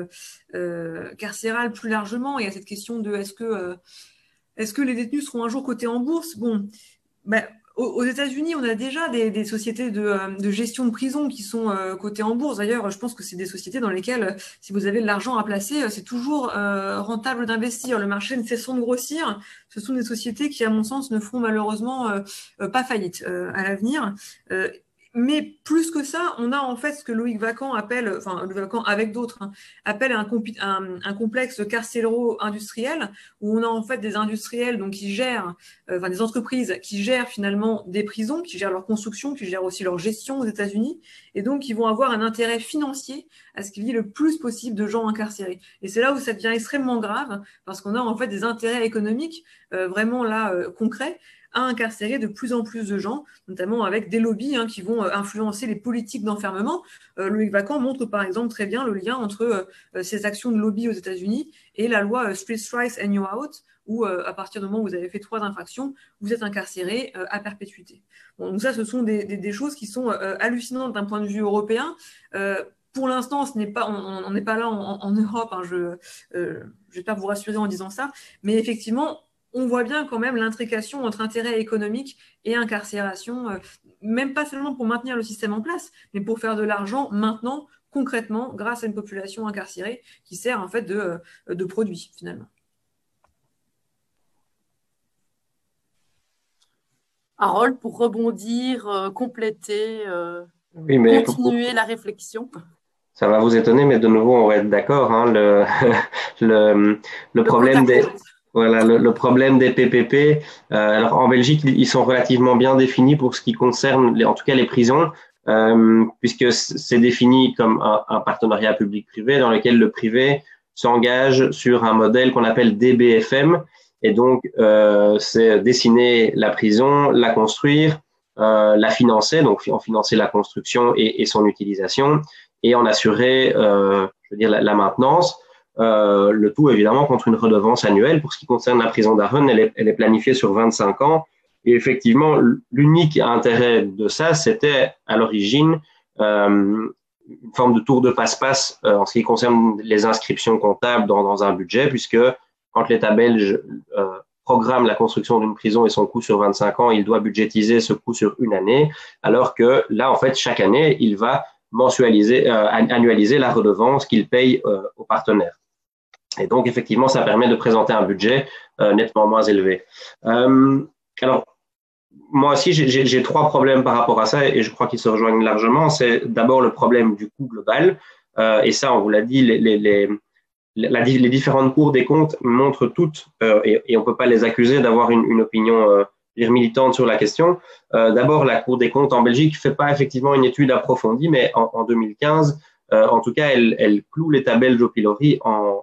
carcéral plus largement et à cette question de est-ce que les détenus seront un jour cotés en bourse ? Aux États-Unis, on a déjà des sociétés de gestion de prison qui sont cotées en bourse. D'ailleurs, je pense que c'est des sociétés dans lesquelles, si vous avez de l'argent à placer, c'est toujours rentable d'investir. Le marché ne cessant de grossir. Ce sont des sociétés qui, à mon sens, ne feront malheureusement pas faillite à l'avenir. Mais plus que ça, on a en fait ce que Loïc Vacan appelle, Loïc Vacan avec d'autres, appelle un complexe carcéro-industriel, où on a en fait des industriels donc qui gèrent, des entreprises qui gèrent finalement des prisons, qui gèrent leur construction, qui gèrent aussi leur gestion aux États-Unis, et donc qui vont avoir un intérêt financier à ce qu'il y ait le plus possible de gens incarcérés. Et c'est là où ça devient extrêmement grave, parce qu'on a en fait des intérêts économiques vraiment là concrets, à incarcérer de plus en plus de gens, notamment avec des lobbies qui vont influencer les politiques d'enfermement. Loïc Vacan montre par exemple très bien le lien entre ces actions de lobby aux États-Unis et la loi Three Strikes and You're Out, où à partir du moment où vous avez fait 3 infractions, vous êtes incarcéré à perpétuité. Bon, donc ça, ce sont des choses qui sont hallucinantes d'un point de vue européen. pour l'instant, on n'est pas là en Europe, hein, je vais pas vous rassurer en disant ça, mais effectivement, on voit bien quand même l'intrication entre intérêt économique et incarcération, même pas seulement pour maintenir le système en place, mais pour faire de l'argent maintenant, concrètement, grâce à une population incarcérée qui sert en fait de produit finalement. Harold, pour rebondir, compléter, Oui, mais continuer la réflexion. ça va vous étonner, mais de nouveau, on va être d'accord. Hein, le problème des, voilà, le problème des PPP. Alors en Belgique, ils sont relativement bien définis pour ce qui concerne, en tout cas les prisons, puisque c'est défini comme un partenariat public-privé dans lequel le privé s'engage sur un modèle qu'on appelle DBFM. Et donc, c'est dessiner la prison, la construire, la financer, donc en financer la construction et son utilisation, et en assurer, je veux dire, la maintenance. Le tout, évidemment, contre une redevance annuelle. Pour ce qui concerne la prison d'Arren, elle est planifiée sur 25 ans. Et effectivement, l'unique intérêt de ça, c'était à l'origine une forme de tour de passe-passe en ce qui concerne les inscriptions comptables dans un budget, puisque quand l'État belge programme la construction d'une prison et son coût sur 25 ans, il doit budgétiser ce coût sur une année, alors que là, en fait, chaque année, il va annualiser la redevance qu'il paye aux partenaires. Et donc, effectivement, ça permet de présenter un budget nettement moins élevé. Alors, moi aussi, j'ai 3 problèmes par rapport à ça et je crois qu'ils se rejoignent largement. C'est d'abord le problème du coût global. Et ça, on vous l'a dit, les différentes cours des comptes montrent toutes, et on ne peut pas les accuser d'avoir une opinion militante sur la question. D'abord, la Cour des comptes en Belgique ne fait pas effectivement une étude approfondie, mais en 2015, en tout cas, elle cloue l'État belge au pilori en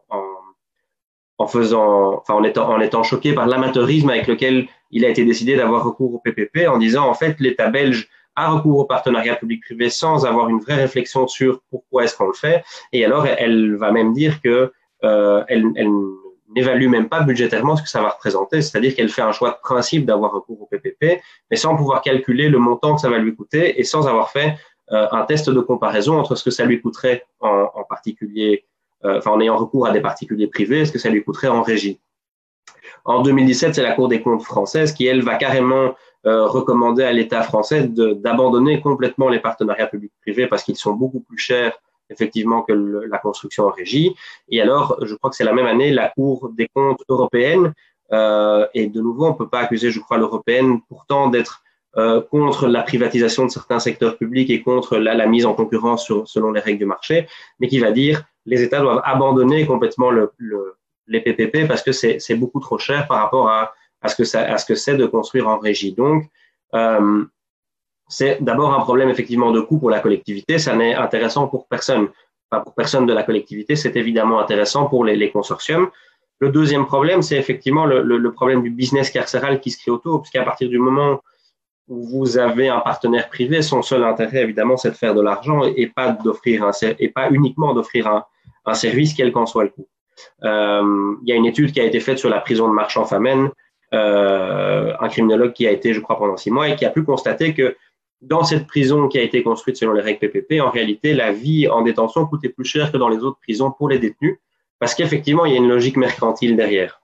étant choqué par l'amateurisme avec lequel il a été décidé d'avoir recours au PPP, en disant en fait l'État belge a recours au partenariat public-privé sans avoir une vraie réflexion sur pourquoi est-ce qu'on le fait. Et alors, elle va même dire que elle n'évalue même pas budgétairement ce que ça va représenter, c'est-à-dire qu'elle fait un choix de principe d'avoir recours au PPP, mais sans pouvoir calculer le montant que ça va lui coûter et sans avoir fait un test de comparaison entre ce que ça lui coûterait en particulier, en ayant recours à des particuliers privés, et ce que ça lui coûterait en régie. En 2017, c'est la Cour des comptes française qui, elle, va carrément recommander à l'État français d'abandonner complètement les partenariats publics-privés parce qu'ils sont beaucoup plus chers effectivement que la construction en régie. Et alors, je crois que c'est la même année, la Cour des comptes européenne, et de nouveau, on ne peut pas accuser, je crois, l'européenne pourtant d'être contre la privatisation de certains secteurs publics et contre la mise en concurrence selon les règles du marché, mais qui va dire les États doivent abandonner complètement les PPP parce que c'est beaucoup trop cher par rapport à ce que c'est de construire en régie. Donc, c'est d'abord un problème effectivement de coût pour la collectivité. Ça n'est intéressant pour personne. Pas pour personne de la collectivité, c'est évidemment intéressant pour les consortiums. Le deuxième problème, c'est effectivement le problème du business carcéral qui se crée autour, puisqu'à partir du moment où vous avez un partenaire privé, son seul intérêt, évidemment, c'est de faire de l'argent et pas uniquement d'offrir un service, quel qu'en soit le coût. Il y a une étude qui a été faite sur la prison de Marchand-Famenne, un criminologue qui a été, je crois, pendant 6 mois et qui a pu constater que dans cette prison qui a été construite selon les règles PPP, en réalité, la vie en détention coûtait plus cher que dans les autres prisons pour les détenus, parce qu'effectivement, il y a une logique mercantile derrière.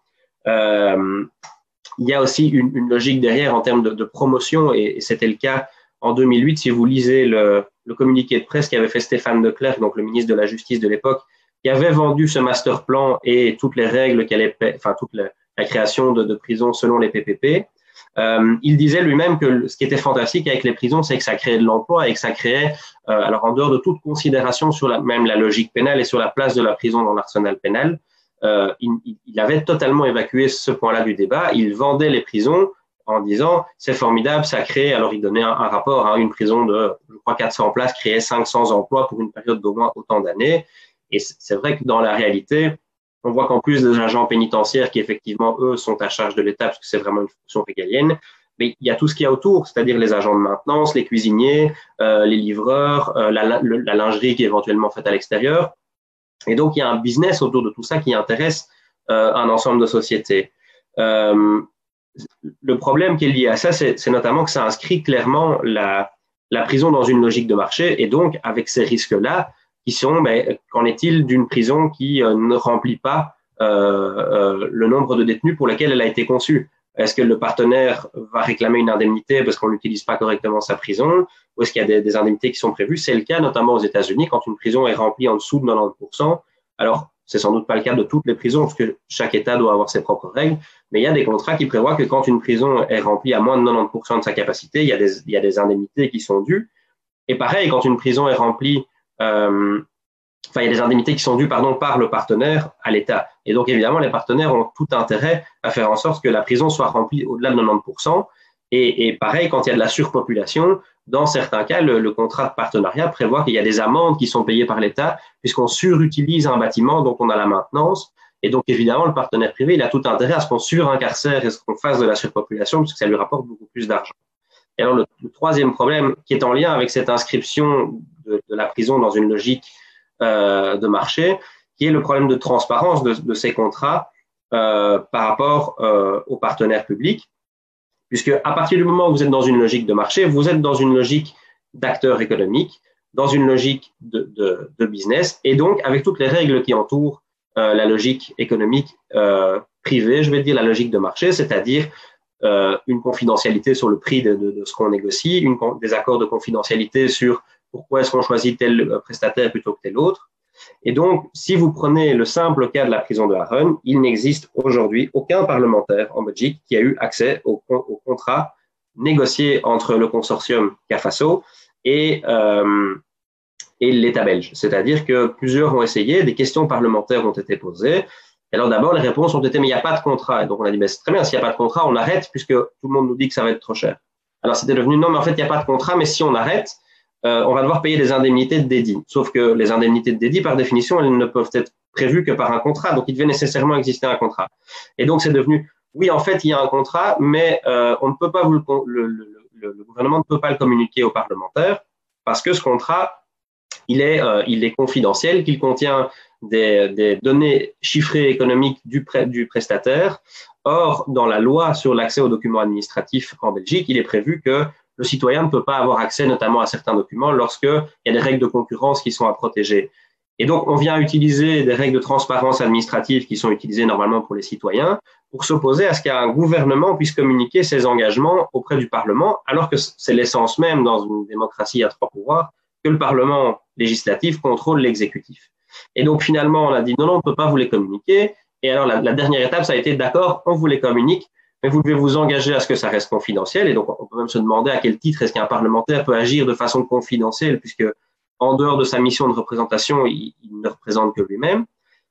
Il y a aussi une logique derrière en termes de promotion, et c'était le cas en 2008. Si vous lisez le communiqué de presse qu'avait fait Stéphane De Clercq, donc le ministre de la Justice de l'époque, qui avait vendu ce master plan et toutes les règles toute la création de prisons selon les PPP, il disait lui-même que ce qui était fantastique avec les prisons, c'est que ça créait de l'emploi et que ça créait, alors en dehors de toute considération sur même la logique pénale et sur la place de la prison dans l'arsenal pénal, il avait totalement évacué ce point-là du débat. Il vendait les prisons en disant c'est formidable, ça crée, alors il donnait un rapport à une prison de, je crois, 400 places, créait 500 emplois pour une période d'au moins autant d'années. Et c'est vrai que dans la réalité, on voit qu'en plus des agents pénitentiaires qui, effectivement, eux, sont à charge de l'État parce que c'est vraiment une fonction régalienne, mais il y a tout ce qu'il y a autour, c'est-à-dire les agents de maintenance, les cuisiniers, les livreurs, la lingerie qui est éventuellement faite à l'extérieur. Et donc, il y a un business autour de tout ça qui intéresse un ensemble de sociétés. Le problème qui est lié à ça, c'est notamment que ça inscrit clairement la prison dans une logique de marché. Et donc, avec ces risques-là, qui sont, qu'en est-il d'une prison qui ne remplit pas le nombre de détenus pour lesquels elle a été conçue? Est-ce que le partenaire va réclamer une indemnité parce qu'on n'utilise pas correctement sa prison? Ou est-ce qu'il y a des indemnités qui sont prévues? C'est le cas notamment aux États-Unis, quand une prison est remplie en dessous de 90%. Alors, c'est sans doute pas le cas de toutes les prisons, parce que chaque État doit avoir ses propres règles, mais il y a des contrats qui prévoient que quand une prison est remplie à moins de 90% de sa capacité, il y a des indemnités qui sont dues. Et pareil, quand une prison est remplie, il y a des indemnités qui sont dues, par le partenaire à l'État. Et donc, évidemment, les partenaires ont tout intérêt à faire en sorte que la prison soit remplie au-delà de 90%. Et pareil, quand il y a de la surpopulation, dans certains cas, le contrat de partenariat prévoit qu'il y a des amendes qui sont payées par l'État puisqu'on surutilise un bâtiment dont on a la maintenance. Et donc, évidemment, le partenaire privé, il a tout intérêt à ce qu'on surincarcère et à ce qu'on fasse de la surpopulation parce que ça lui rapporte beaucoup plus d'argent. Et alors, le troisième problème qui est en lien avec cette inscription de la prison dans une logique de marché, qui est le problème de transparence de ces contrats par rapport aux partenaires publics. Puisque à partir du moment où vous êtes dans une logique de marché, vous êtes dans une logique d'acteur économique, dans une logique de business, et donc avec toutes les règles qui entourent la logique économique privée, je vais dire la logique de marché, c'est-à-dire une confidentialité sur le prix de ce qu'on négocie, des accords de confidentialité sur pourquoi est-ce qu'on choisit tel prestataire plutôt que tel autre. Et donc, si vous prenez le simple cas de la prison de Haren, il n'existe aujourd'hui aucun parlementaire en Belgique qui a eu accès au contrat négocié entre le consortium CAFASO et l'État belge. C'est-à-dire que plusieurs ont essayé, des questions parlementaires ont été posées. Alors d'abord, les réponses ont été, mais il n'y a pas de contrat. Et donc on a dit, c'est très bien, s'il n'y a pas de contrat, on arrête puisque tout le monde nous dit que ça va être trop cher. Alors c'était devenu, non, mais en fait, il n'y a pas de contrat, mais si on arrête, on va devoir payer des indemnités de dédit. Sauf que les indemnités de dédit, par définition, elles ne peuvent être prévues que par un contrat. Donc, il devait nécessairement exister un contrat. Et donc, c'est devenu, oui, en fait, il y a un contrat, mais on ne peut pas le gouvernement ne peut pas le communiquer aux parlementaires parce que ce contrat, il est confidentiel, qu'il contient des données chiffrées économiques du prestataire. Or, dans la loi sur l'accès aux documents administratifs en Belgique, il est prévu que le citoyen ne peut pas avoir accès notamment à certains documents lorsqu'il y a des règles de concurrence qui sont à protéger. Et donc, on vient utiliser des règles de transparence administrative qui sont utilisées normalement pour les citoyens pour s'opposer à ce qu'un gouvernement puisse communiquer ses engagements auprès du Parlement, alors que c'est l'essence même dans une démocratie à trois pouvoirs que le Parlement législatif contrôle l'exécutif. Et donc, finalement, on a dit non, on ne peut pas vous les communiquer. Et alors, la dernière étape, ça a été d'accord, on vous les communique, mais vous devez vous engager à ce que ça reste confidentiel. Et donc, on peut même se demander à quel titre est-ce qu'un parlementaire peut agir de façon confidentielle, puisque en dehors de sa mission de représentation, il ne représente que lui-même.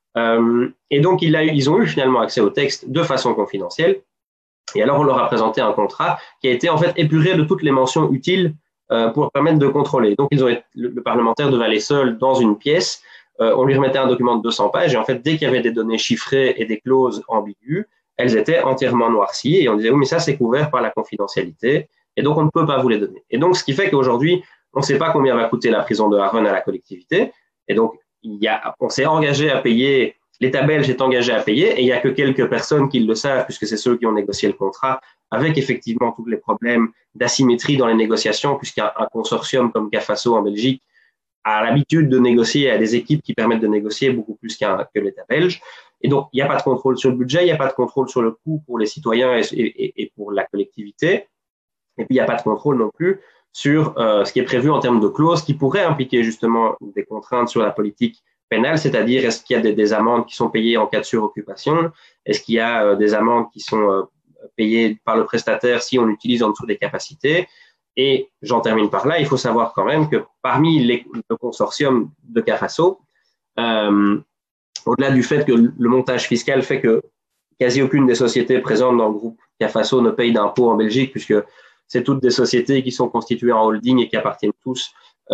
Et donc, ils ont eu finalement accès au texte de façon confidentielle. Et alors, on leur a présenté un contrat qui a été en fait épuré de toutes les mentions utiles pour permettre de contrôler. Donc, le parlementaire devait aller seul dans une pièce. On lui remettait un document de 200 pages. Et en fait, dès qu'il y avait des données chiffrées et des clauses ambiguës, elles étaient entièrement noircies et on disait, oui, mais ça, c'est couvert par la confidentialité et donc on ne peut pas vous les donner. Et donc, ce qui fait qu'aujourd'hui, on ne sait pas combien va coûter la prison de Haren à la collectivité et donc, on s'est engagé à payer, l'État belge est engagé à payer et il n'y a que quelques personnes qui le savent puisque c'est ceux qui ont négocié le contrat avec effectivement tous les problèmes d'asymétrie dans les négociations puisqu'un consortium comme CAFASO en Belgique a l'habitude de négocier à des équipes qui permettent de négocier beaucoup plus que l'État belge. Et donc, il n'y a pas de contrôle sur le budget, il n'y a pas de contrôle sur le coût pour les citoyens et pour la collectivité. Et puis, il n'y a pas de contrôle non plus sur ce qui est prévu en termes de clauses qui pourraient impliquer justement des contraintes sur la politique pénale, c'est-à-dire est-ce qu'il y a des amendes qui sont payées en cas de suroccupation, est-ce qu'il y a des amendes qui sont payées par le prestataire si on utilise en dessous des capacités. Et j'en termine par là, il faut savoir quand même que parmi le consortium de CAFASO, au-delà du fait que le montage fiscal fait que quasi aucune des sociétés présentes dans le groupe CAFASO ne paye d'impôts en Belgique, puisque c'est toutes des sociétés qui sont constituées en holding et qui appartiennent tous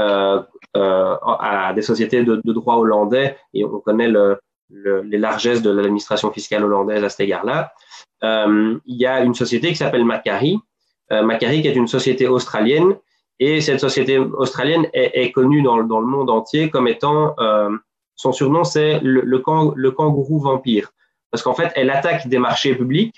à des sociétés de droit hollandais, et on connaît les largesses de l'administration fiscale hollandaise à cet égard-là. Il y a une société qui s'appelle Macquarie, Macquarie qui est une société australienne, et cette société australienne est connue dans le monde entier comme étant... son surnom, c'est le kangourou vampire. Parce qu'en fait, elle attaque des marchés publics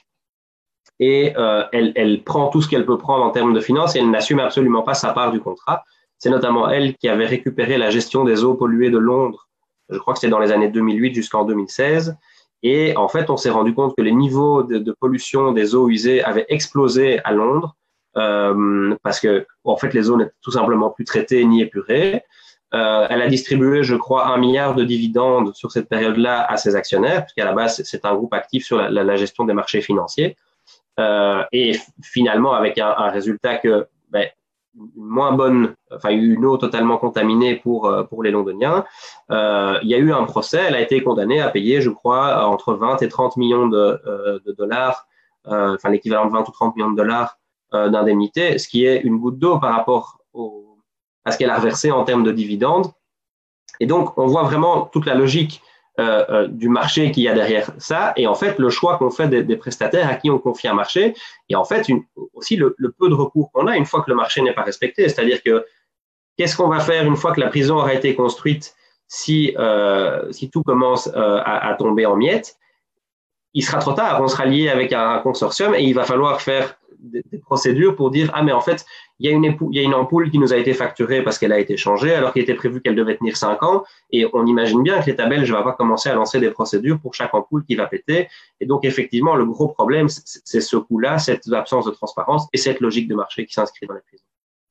et elle prend tout ce qu'elle peut prendre en termes de finances et elle n'assume absolument pas sa part du contrat. C'est notamment elle qui avait récupéré la gestion des eaux polluées de Londres. Je crois que c'est dans les années 2008 jusqu'en 2016. Et en fait, on s'est rendu compte que les niveaux de pollution des eaux usées avaient explosé à Londres parce que, en fait, les eaux n'étaient tout simplement plus traitées ni épurées. Elle a distribué, je crois, 1 milliard de dividendes sur cette période-là à ses actionnaires, puisqu'à la base, c'est un groupe actif sur la gestion des marchés financiers. Et finalement, avec un résultat que moins bonne, enfin une eau totalement contaminée pour les Londoniens. Il y a eu un procès, elle a été condamnée à payer, je crois, entre 20 et 30 millions de dollars, enfin l'équivalent de 20 ou 30 millions de dollars d'indemnité, ce qui est une goutte d'eau par rapport à ce qu'elle a reversé en termes de dividendes. Et donc, on voit vraiment toute la logique du marché qu'il y a derrière ça, et en fait le choix qu'on fait des prestataires à qui on confie un marché, et en fait aussi le peu de recours qu'on a une fois que le marché n'est pas respecté, c'est-à-dire que qu'est-ce qu'on va faire une fois que la prison aura été construite si tout commence à tomber en miettes? Il sera trop tard, on sera lié avec un consortium et il va falloir faire des procédures pour dire mais en fait il y a une ampoule qui nous a été facturée parce qu'elle a été changée alors qu'il était prévu qu'elle devait tenir 5 ans, et on imagine bien que l'État belge ne va pas commencer à lancer des procédures pour chaque ampoule qui va péter. Et donc effectivement le gros problème c'est ce coût-là, cette absence de transparence et cette logique de marché qui s'inscrit dans les prisons.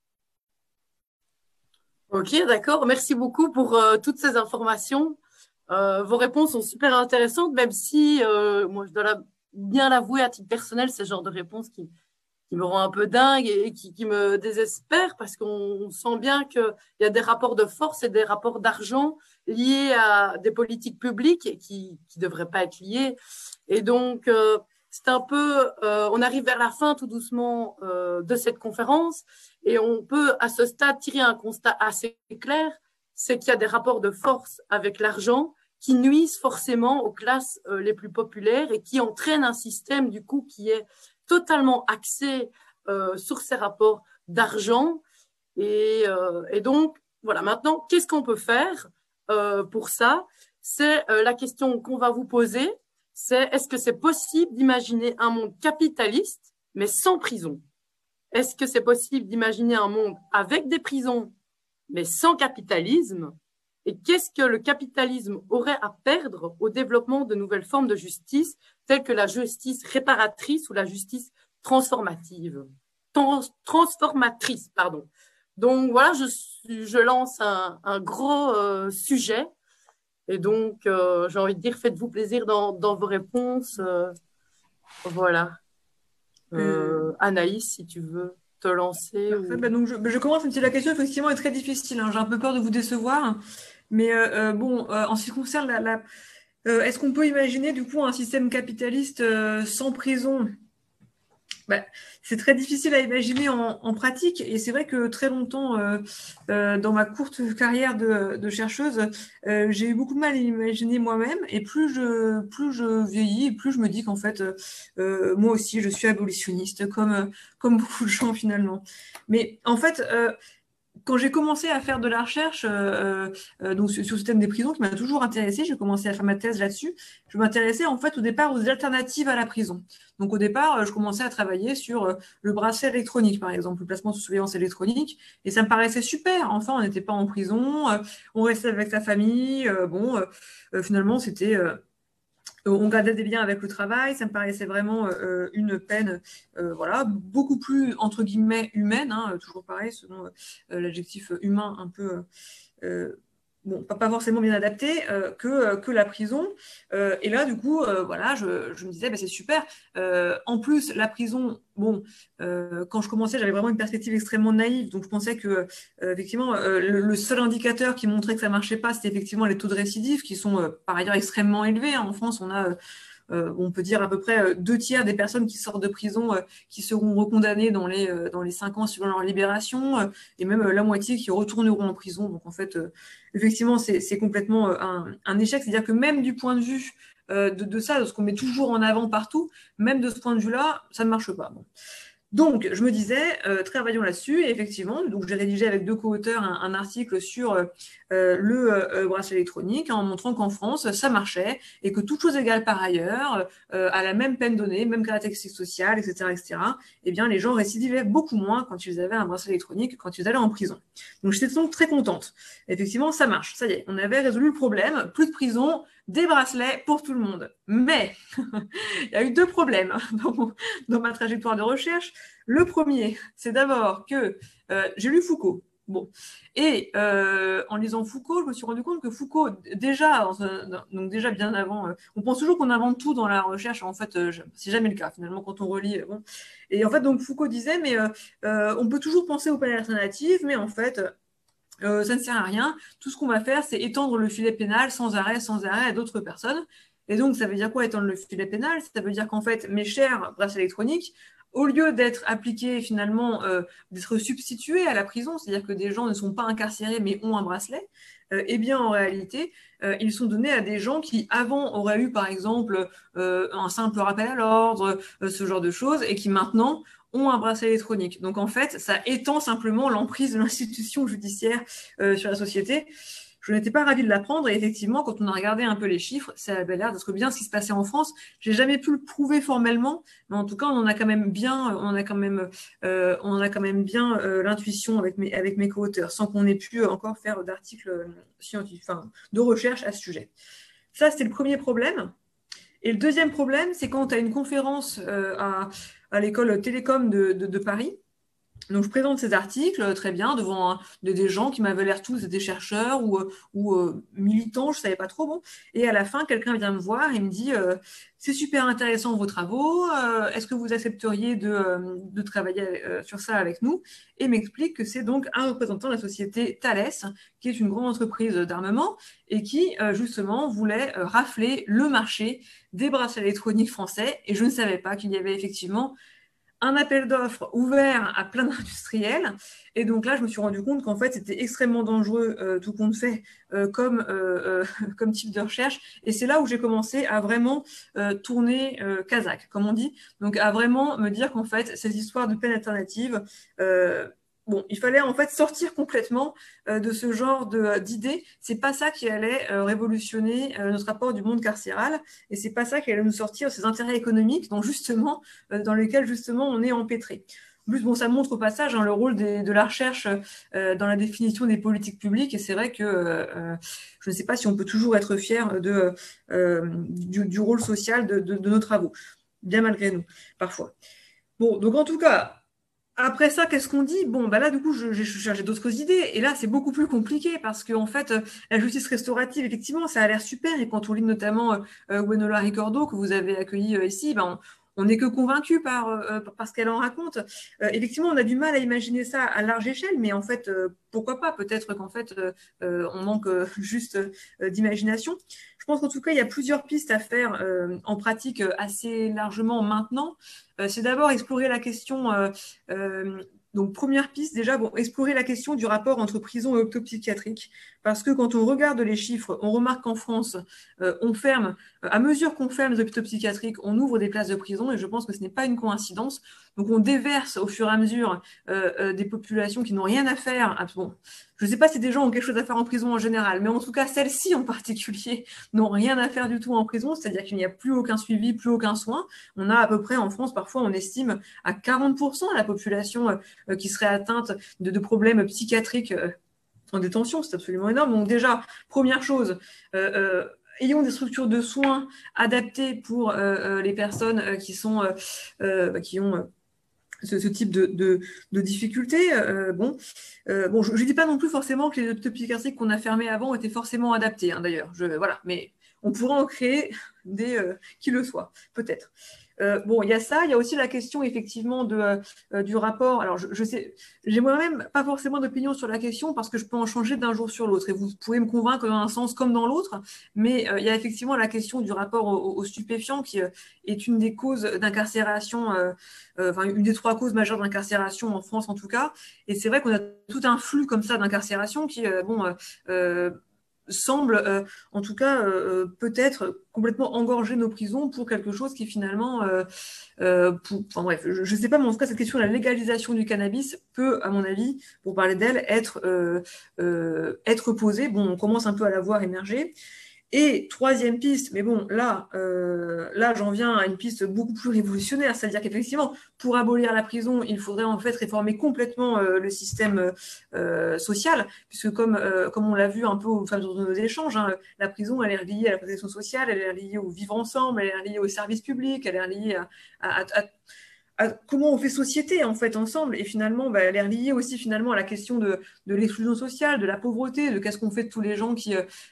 Ok, d'accord. Merci beaucoup pour toutes ces informations. Vos réponses sont super intéressantes, même si moi je dois bien l'avouer à titre personnel, c'est le genre de réponse qui me rend un peu dingue et qui me désespère, parce qu'on sent bien qu'il y a des rapports de force et des rapports d'argent liés à des politiques publiques qui ne devraient pas être liés. Et donc, c'est un peu, on arrive vers la fin tout doucement de cette conférence, et on peut à ce stade tirer un constat assez clair, c'est qu'il y a des rapports de force avec l'argent qui nuisent forcément aux classes les plus populaires et qui entraînent un système du coup qui est totalement axé sur ces rapports d'argent. Et donc, voilà, maintenant, qu'est-ce qu'on peut faire pour ça? C'est la question qu'on va vous poser, c'est est-ce que c'est possible d'imaginer un monde capitaliste, mais sans prison? Est-ce que c'est possible d'imaginer un monde avec des prisons, mais sans capitalisme? Et qu'est-ce que le capitalisme aurait à perdre au développement de nouvelles formes de justice, telles que la justice réparatrice ou la justice transformative? Transformatrice, pardon. Donc voilà, je lance un gros sujet. Et donc, j'ai envie de dire, faites-vous plaisir dans vos réponses. Voilà. Anaïs, si tu veux te lancer. Donc je commence, même si la question effectivement est très difficile. J'ai un peu peur de vous décevoir. Mais en ce qui concerne est-ce qu'on peut imaginer du coup un système capitaliste sans prison? C'est très difficile à imaginer en pratique, et c'est vrai que très longtemps, dans ma courte carrière de chercheuse, j'ai eu beaucoup de mal à l'imaginer moi-même, et plus je vieillis, plus je me dis qu'en fait, moi aussi, je suis abolitionniste, comme beaucoup de gens finalement. Mais en fait, quand j'ai commencé à faire de la recherche donc sur le système des prisons, qui m'a toujours intéressée, j'ai commencé à faire ma thèse là-dessus. Je m'intéressais en fait au départ aux alternatives à la prison. Donc au départ, je commençais à travailler sur le bracelet électronique, par exemple, le placement sous surveillance électronique, et ça me paraissait super. Enfin, on n'était pas en prison, on restait avec sa famille. Finalement, c'était on gardait des liens avec le travail, ça me paraissait vraiment une peine voilà, beaucoup plus, entre guillemets, humaine, toujours pareil, selon l'adjectif humain un peu, bon, pas forcément bien adapté, que la prison. Et là, du coup, voilà, je me disais, c'est super. En plus, la prison, bon, quand je commençais, j'avais vraiment une perspective extrêmement naïve, donc je pensais que, effectivement, le seul indicateur qui montrait que ça marchait pas, c'était effectivement les taux de récidive, qui sont par ailleurs extrêmement élevés. En France, on peut dire à peu près 2/3 des personnes qui sortent de prison qui seront recondamnées dans les 5 ans suivant leur libération, et même la moitié qui retourneront en prison. Donc en fait, effectivement, c'est complètement un échec. C'est-à-dire que même du point de vue de ça, de ce qu'on met toujours en avant partout, même de ce point de vue-là, ça ne marche pas. Bon. Donc, je me disais, travaillons là-dessus. Et effectivement, donc j'ai rédigé avec 2 co-auteurs un article sur le bracelet électronique en montrant qu'en France, ça marchait et que toute chose égale par ailleurs, à la même peine donnée, même caractéristique sociale, etc., eh bien, les gens récidivaient beaucoup moins quand ils avaient un bracelet électronique que quand ils allaient en prison. Donc, j'étais donc très contente. Effectivement, ça marche. Ça y est, on avait résolu le problème. Plus de prison, des bracelets pour tout le monde. Mais il y a eu 2 problèmes dans ma trajectoire de recherche. Le premier, c'est d'abord que j'ai lu Foucault. Bon. Et en lisant Foucault, je me suis rendu compte que Foucault, déjà, donc déjà bien avant, on pense toujours qu'on invente tout dans la recherche. En fait, c'est jamais le cas finalement quand on relit. Bon. Et en fait, donc Foucault disait, mais on peut toujours penser aux peines alternatives, mais en fait, ça ne sert à rien. Tout ce qu'on va faire, c'est étendre le filet pénal sans arrêt à d'autres personnes. Et donc, ça veut dire quoi, étendre le filet pénal? Ça veut dire qu'en fait, mes chers bracelets électroniques, au lieu d'être appliqués finalement, d'être substitués à la prison, c'est-à-dire que des gens ne sont pas incarcérés mais ont un bracelet, eh bien en réalité, ils sont donnés à des gens qui avant auraient eu par exemple un simple rappel à l'ordre, ce genre de choses, et qui maintenant ont un bracelet électronique. Donc en fait, ça étend simplement l'emprise de l'institution judiciaire sur la société. Je n'étais pas ravie de l'apprendre et effectivement, quand on a regardé un peu les chiffres, ça avait l'air d'être bien ce qui se passait en France. J'ai jamais pu le prouver formellement, mais en tout cas, on en a quand même bien, l'intuition avec mes co-auteurs, sans qu'on ait pu encore faire d'articles scientifiques, enfin, de recherche à ce sujet. Ça, c'était le premier problème. Et le deuxième problème, c'est quand tu as une conférence à l'école Télécom de Paris. Donc, je présente ces articles très bien devant des gens qui m'avaient l'air tous des chercheurs ou militants, je ne savais pas trop. Bon. Et à la fin, quelqu'un vient me voir et me dit c'est super intéressant vos travaux, est-ce que vous accepteriez de travailler sur ça avec nous? Et m'explique que c'est donc un représentant de la société Thales, qui est une grande entreprise d'armement et qui, justement, voulait rafler le marché des bracelets électroniques français. Et je ne savais pas qu'il y avait effectivement un appel d'offres ouvert à plein d'industriels. Et donc là, je me suis rendu compte qu'en fait, c'était extrêmement dangereux, tout compte fait, comme type de recherche. Et c'est là où j'ai commencé à vraiment tourner kazakh, comme on dit. Donc à vraiment me dire qu'en fait, ces histoires de peine alternative, bon, il fallait en fait sortir complètement de ce genre d'idées. C'est pas ça qui allait révolutionner notre rapport du monde carcéral, et c'est pas ça qui allait nous sortir ces intérêts économiques dans lesquels justement on est empêtré. En plus, bon, ça montre au passage le rôle de la recherche dans la définition des politiques publiques, et c'est vrai que je ne sais pas si on peut toujours être fier du rôle social de nos travaux, bien malgré nous, parfois. Bon, donc en tout cas, après ça, qu'est-ce qu'on dit? Bon, bah là, du coup, j'ai cherché d'autres idées. Et là, c'est beaucoup plus compliqué parce qu'en fait, la justice restaurative, effectivement, ça a l'air super. Et quand on lit notamment Gwenola Ricordo, que vous avez accueilli ici, ben, on n'est que convaincu par ce qu'elle en raconte. Effectivement, on a du mal à imaginer ça à large échelle, mais en fait, pourquoi pas? Peut-être qu'en fait, on manque juste d'imagination. Je pense qu'en tout cas, il y a plusieurs pistes à faire en pratique assez largement maintenant. C'est d'abord explorer la question, donc première piste déjà, bon, explorer la question du rapport entre prison et hôpital psychiatrique, parce que quand on regarde les chiffres, on remarque qu'en France, on ferme, à mesure qu'on ferme les hôpitaux psychiatriques, on ouvre des places de prison, et je pense que ce n'est pas une coïncidence. Donc on déverse au fur et à mesure des populations qui n'ont rien à faire. Ah, bon, je ne sais pas si des gens ont quelque chose à faire en prison en général, mais en tout cas, celles-ci en particulier n'ont rien à faire du tout en prison, c'est-à-dire qu'il n'y a plus aucun suivi, plus aucun soin. On a à peu près en France, parfois on estime à 40% la population qui serait atteinte de problèmes psychiatriques en détention. C'est absolument énorme. Donc déjà, première chose, ayons des structures de soins adaptées pour les personnes qui ont ce type de difficultés. Bon, je ne dis pas non plus forcément que les hôpitaux psychiatriques qu'on a fermés avant étaient forcément adaptés, hein, d'ailleurs. Voilà, mais on pourrait en créer des qui le soient, peut-être. Bon, il y a ça, il y a aussi la question effectivement du rapport. Alors, je sais, j'ai moi-même pas forcément d'opinion sur la question parce que je peux en changer d'un jour sur l'autre et vous pouvez me convaincre dans un sens comme dans l'autre, mais il y a effectivement la question du rapport aux stupéfiants qui est une des causes d'incarcération, enfin une des 3 causes majeures d'incarcération en France en tout cas. Et c'est vrai qu'on a tout un flux comme ça d'incarcération qui, semble, en tout cas, peut-être complètement engorger nos prisons pour quelque chose qui finalement, enfin bref, je ne sais pas, mais en tout cas, cette question de la légalisation du cannabis peut, à mon avis, pour parler d'elle, être posée. Bon, on commence un peu à la voir émerger. Et troisième piste, mais bon, là j'en viens à une piste beaucoup plus révolutionnaire, c'est-à-dire qu'effectivement, pour abolir la prison, il faudrait en fait réformer complètement le système social, puisque comme on l'a vu un peu au fur et à mesure de nos échanges, hein, la prison, elle est reliée à la protection sociale, elle est reliée au vivre ensemble, elle est reliée au service public, elle est reliée à comment on fait société en fait ensemble, et finalement elle est reliée aussi finalement à la question de l'exclusion sociale, de la pauvreté, de qu'est-ce qu'on fait de tous les gens qui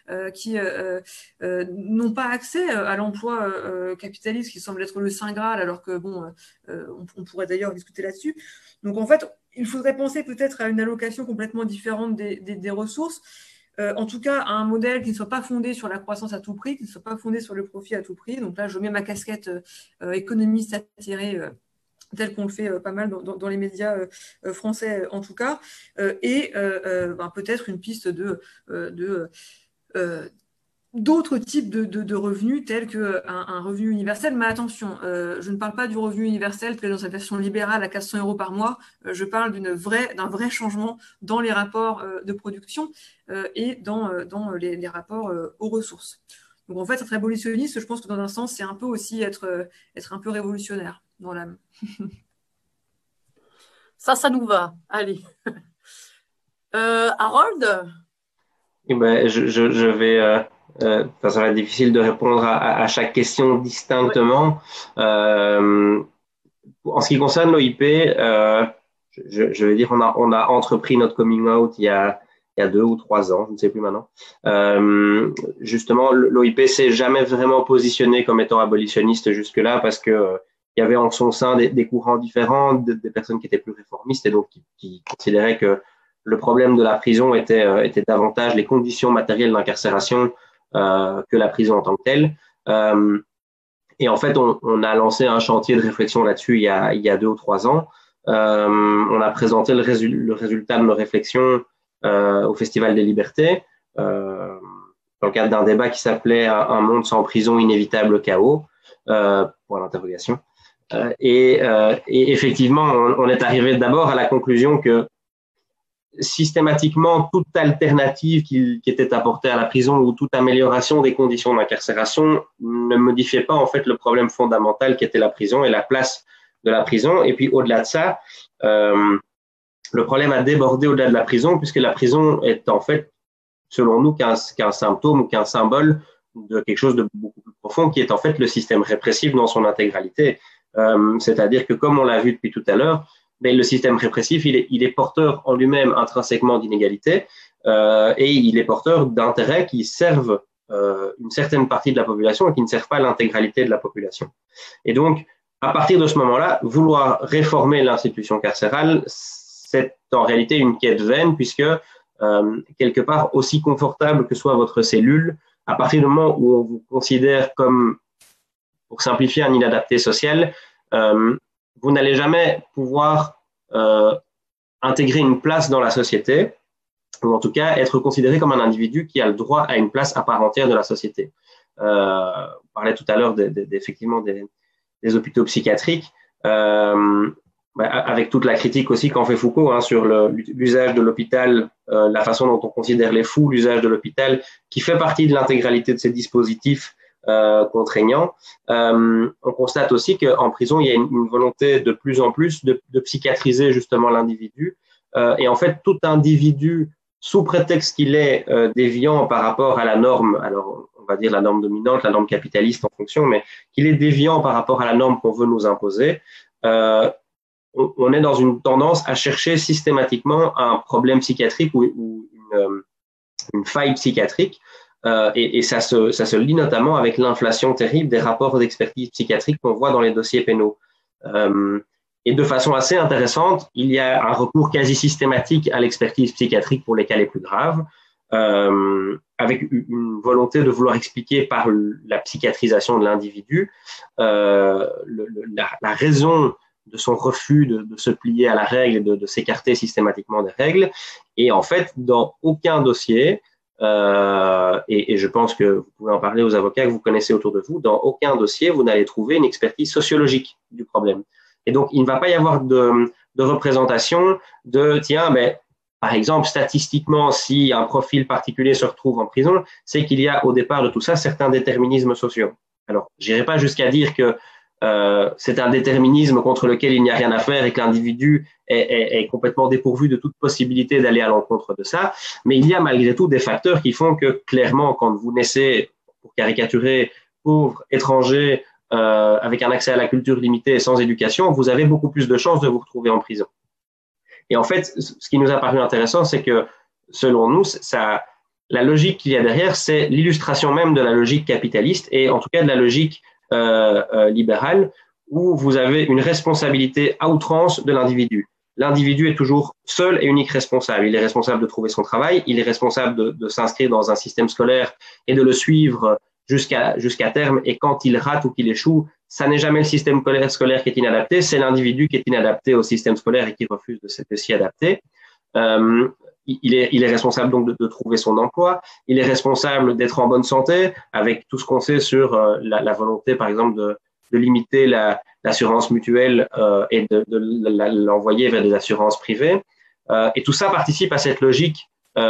n'ont pas accès à l'emploi capitaliste qui semble être le saint graal, alors que bon, on pourrait d'ailleurs discuter là-dessus. Donc en fait, il faudrait penser peut-être à une allocation complètement différente des ressources. En tout cas, à un modèle qui ne soit pas fondé sur la croissance à tout prix, qui ne soit pas fondé sur le profit à tout prix. Donc là, je mets ma casquette économiste attirée tel qu'on le fait pas mal dans les médias français en tout cas, et peut-être une piste d'autres types de revenus tels qu'un revenu universel. Mais attention, je ne parle pas du revenu universel dans sa version libérale à 400 € par mois, je parle d'un vrai changement dans les rapports de production et dans les rapports aux ressources. Donc en fait, être révolutionniste, je pense que dans un sens, c'est un peu aussi être un peu révolutionnaire dans l'âme. Ça nous va. Allez. Harold? Eh ben, je vais. Ça va être difficile de répondre à chaque question distinctement. Ouais. En ce qui concerne l'OIP, je vais dire on a entrepris notre coming out il y a 2 ou 3 ans, je ne sais plus maintenant. Justement, l'OIP s'est jamais vraiment positionné comme étant abolitionniste jusque-là parce que il y avait en son sein des courants différents, des personnes qui étaient plus réformistes et donc qui considéraient que le problème de la prison était davantage les conditions matérielles d'incarcération que la prison en tant que telle. Et en fait, on a lancé un chantier de réflexion là-dessus il y a 2 ou 3 ans. On a présenté le résultat de nos réflexions au Festival des Libertés, dans le cadre d'un débat qui s'appelait Un monde sans prison, inévitable chaos, pour l'interrogation. Et effectivement, on est arrivé d'abord à la conclusion que systématiquement, toute alternative qui était apportée à la prison ou toute amélioration des conditions d'incarcération ne modifiait pas en fait le problème fondamental qui était la prison et la place de la prison. Et puis au-delà de ça, le problème a débordé au-delà de la prison puisque la prison est en fait, selon nous, qu'un symptôme ou qu'un symbole de quelque chose de beaucoup plus profond qui est en fait le système répressif dans son intégralité. C'est-à-dire que comme on l'a vu depuis tout à l'heure, mais le système répressif, il est porteur en lui-même intrinsèquement d'inégalités et il est porteur d'intérêts qui servent une certaine partie de la population et qui ne servent pas l'intégralité de la population. Et donc, à partir de ce moment-là, vouloir réformer l'institution carcérale, c'est en réalité une quête vaine puisque quelque part, aussi confortable que soit votre cellule, à partir du moment où on vous considère comme, pour simplifier, un inadapté social, vous n'allez jamais pouvoir intégrer une place dans la société, ou en tout cas être considéré comme un individu qui a le droit à une place à part entière de la société. On parlait tout à l'heure effectivement des hôpitaux psychiatriques, avec toute la critique aussi qu'en fait Foucault sur l'usage de l'hôpital, la façon dont on considère les fous, l'usage de l'hôpital, qui fait partie de l'intégralité de ces dispositifs contraignant. On constate aussi qu'en prison, il y a une volonté de plus en plus de psychiatriser justement l'individu. Et en fait, tout individu, sous prétexte qu'il est déviant par rapport à la norme, alors on va dire la norme dominante, la norme capitaliste en fonction, mais qu'il est déviant par rapport à la norme qu'on veut nous imposer, on est dans une tendance à chercher systématiquement un problème psychiatrique ou une faille psychiatrique. Et ça se lie notamment avec l'inflation terrible des rapports d'expertise psychiatrique qu'on voit dans les dossiers pénaux. Et de façon assez intéressante, il y a un recours quasi systématique à l'expertise psychiatrique pour les cas les plus graves, avec une volonté de vouloir expliquer par la psychiatrisation de l'individu la raison de son refus de se plier à la règle et de s'écarter systématiquement des règles. Et en fait, dans aucun dossier, et je pense que vous pouvez en parler aux avocats que vous connaissez autour de vous, dans aucun dossier, vous n'allez trouver une expertise sociologique du problème. Et donc, il ne va pas y avoir de représentation de, tiens, mais par exemple, statistiquement, si un profil particulier se retrouve en prison, c'est qu'il y a au départ de tout ça certains déterminismes sociaux. Alors, j'irai pas jusqu'à dire que c'est un déterminisme contre lequel il n'y a rien à faire et que l'individu est complètement dépourvu de toute possibilité d'aller à l'encontre de ça, mais il y a malgré tout des facteurs qui font que clairement, quand vous naissez, pour caricaturer, pauvre, étranger, avec un accès à la culture limité et sans éducation, vous avez beaucoup plus de chances de vous retrouver en prison. Et en fait, ce qui nous a paru intéressant, c'est que, selon nous, la logique qu'il y a derrière, c'est l'illustration même de la logique capitaliste et en tout cas de la logique libérale, où vous avez une responsabilité à outrance de l'individu. L'individu est toujours seul et unique responsable. Il est responsable de trouver son travail, il est responsable de s'inscrire dans un système scolaire et de le suivre jusqu'à terme. Et quand il rate ou qu'il échoue, ça n'est jamais le système scolaire qui est inadapté, c'est l'individu qui est inadapté au système scolaire et qui refuse de s'y adapter. Il est responsable donc de trouver son emploi. Il est responsable d'être en bonne santé, avec tout ce qu'on sait sur la volonté, par exemple, de limiter l'assurance mutuelle et de l'envoyer vers des assurances privées. Et tout ça participe à cette logique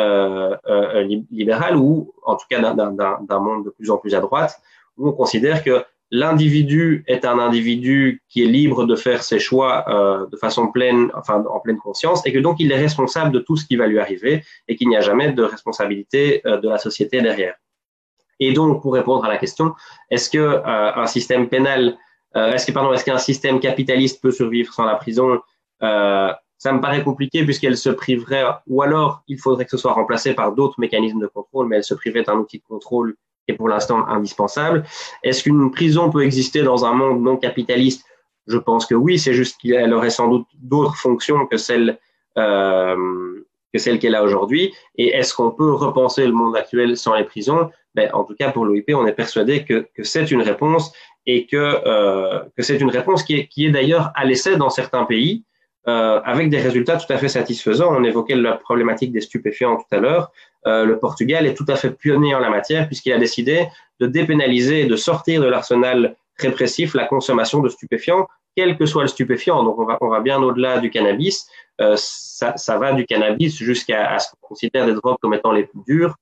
libérale, ou en tout cas d'un monde de plus en plus à droite, où on considère que l'individu est un individu qui est libre de faire ses choix de façon pleine, enfin en pleine conscience, et que donc il est responsable de tout ce qui va lui arriver et qu'il n'y a jamais de responsabilité de la société derrière. Et donc, pour répondre à la question, est-ce que un système pénal, est-ce qu'un système capitaliste peut survivre sans la prison? Ça me paraît compliqué puisqu'elle se priverait, ou alors il faudrait que ce soit remplacé par d'autres mécanismes de contrôle, mais elle se priverait d'un outil de contrôle qui est pour l'instant indispensable. Est-ce qu'une prison peut exister dans un monde non capitaliste? Je pense que oui, c'est juste qu'elle aurait sans doute d'autres fonctions que celle qu'elle a aujourd'hui. Et est-ce qu'on peut repenser le monde actuel sans les prisons? En tout cas, pour l'OIP, on est persuadé que c'est une réponse et que c'est une réponse qui est d'ailleurs à l'essai dans certains pays, avec des résultats tout à fait satisfaisants. On évoquait la problématique des stupéfiants tout à l'heure. Le Portugal est tout à fait pionnier en la matière puisqu'il a décidé de dépénaliser et de sortir de l'arsenal répressif la consommation de stupéfiants, quel que soit le stupéfiant. Donc, on va bien au-delà du cannabis. Ça va du cannabis jusqu'à ce qu'on considère des drogues comme étant les plus dures,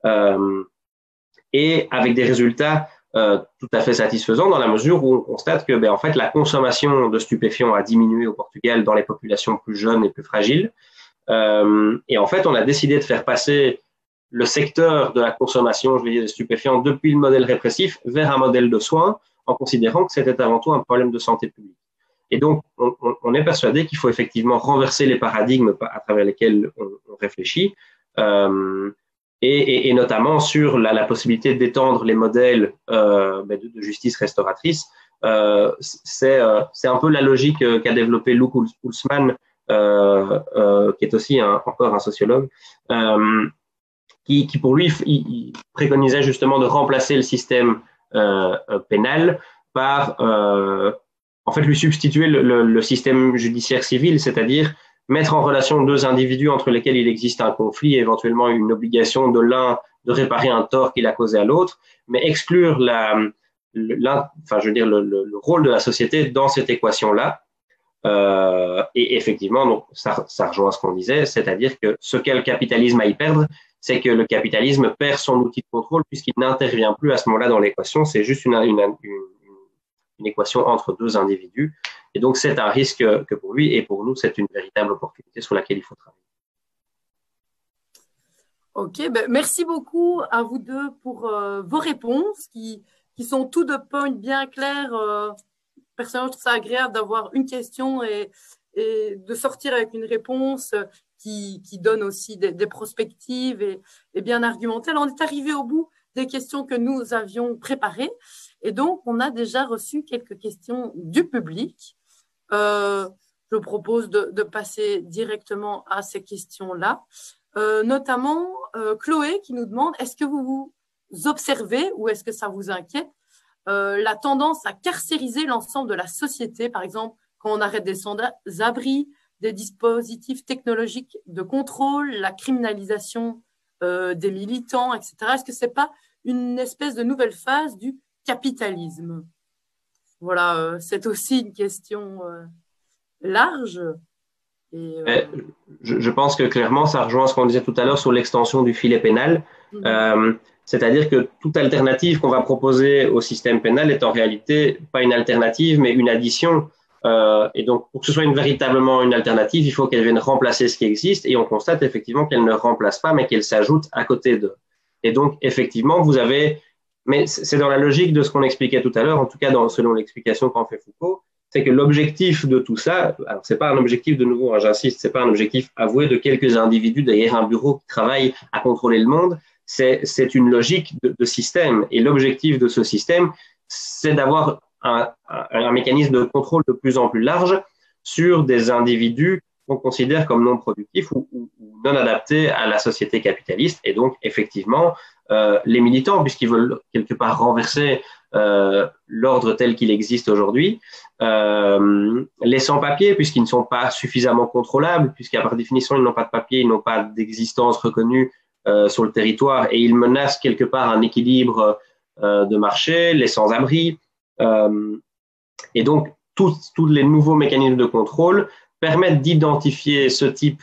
et avec des résultats tout à fait satisfaisant dans la mesure où on constate que en fait, la consommation de stupéfiants a diminué au Portugal dans les populations plus jeunes et plus fragiles. Et en fait, on a décidé de faire passer le secteur de la consommation, je veux dire, des stupéfiants depuis le modèle répressif vers un modèle de soins en considérant que c'était avant tout un problème de santé publique. Et donc, on est persuadé qu'il faut effectivement renverser les paradigmes à travers lesquels on réfléchit. Et notamment sur la possibilité d'étendre les modèles de justice restauratrice. C'est un peu la logique qu'a développé Luc Hulsmann, qui est aussi encore un sociologue, qui pour lui, il préconisait justement de remplacer le système pénal par, en fait, lui substituer le système judiciaire civil, c'est-à-dire mettre en relation deux individus entre lesquels il existe un conflit et éventuellement une obligation de l'un de réparer un tort qu'il a causé à l'autre, mais exclure le rôle de la société dans cette équation-là. Et effectivement, donc, ça rejoint ce qu'on disait, c'est-à-dire que ce qu'est le capitalisme à y perdre, c'est que le capitalisme perd son outil de contrôle puisqu'il n'intervient plus à ce moment-là dans l'équation, c'est juste une équation entre deux individus. Et donc, c'est un risque que pour lui et pour nous, c'est une véritable opportunité sur laquelle il faut travailler. Ok, merci beaucoup à vous deux pour vos réponses qui sont to the point, bien claires. Personnellement, je trouve ça agréable d'avoir une question et de sortir avec une réponse qui donne aussi des perspectives et bien argumentées. Alors, on est arrivé au bout des questions que nous avions préparées. Et donc, on a déjà reçu quelques questions du public. Je propose de passer directement à ces questions-là. Notamment, Chloé qui nous demande, est-ce que vous observez ou est-ce que ça vous inquiète la tendance à carcériser l'ensemble de la société, par exemple, quand on arrête des sans-abri, des dispositifs technologiques de contrôle, la criminalisation des militants, etc. Est-ce que ce n'est pas une espèce de nouvelle phase du capitalisme? Voilà, c'est aussi une question large. Je pense que clairement, ça rejoint ce qu'on disait tout à l'heure sur l'extension du filet pénal. C'est-à-dire que toute alternative qu'on va proposer au système pénal est en réalité pas une alternative, mais une addition. Et donc, pour que ce soit véritablement une alternative, il faut qu'elle vienne remplacer ce qui existe. Et on constate effectivement qu'elle ne remplace pas, mais qu'elle s'ajoute à côté d'eux. Et donc, effectivement, vous avez… Mais c'est dans la logique de ce qu'on expliquait tout à l'heure, en tout cas selon l'explication qu'en fait Foucault, c'est que l'objectif de tout ça, alors c'est pas un objectif de nouveau, hein, j'insiste, c'est pas un objectif avoué de quelques individus derrière un bureau qui travaillent à contrôler le monde, c'est une logique de système. Et l'objectif de ce système, c'est d'avoir un mécanisme de contrôle de plus en plus large sur des individus qu'on considère comme non productifs ou non adaptés à la société capitaliste. Et donc, effectivement, les militants, puisqu'ils veulent quelque part renverser l'ordre tel qu'il existe aujourd'hui, les sans-papiers, puisqu'ils ne sont pas suffisamment contrôlables, puisqu'à par définition, ils n'ont pas de papier, ils n'ont pas d'existence reconnue sur le territoire, et ils menacent quelque part un équilibre de marché, les sans-abri. Et donc, tous les nouveaux mécanismes de contrôle permettent d'identifier ce type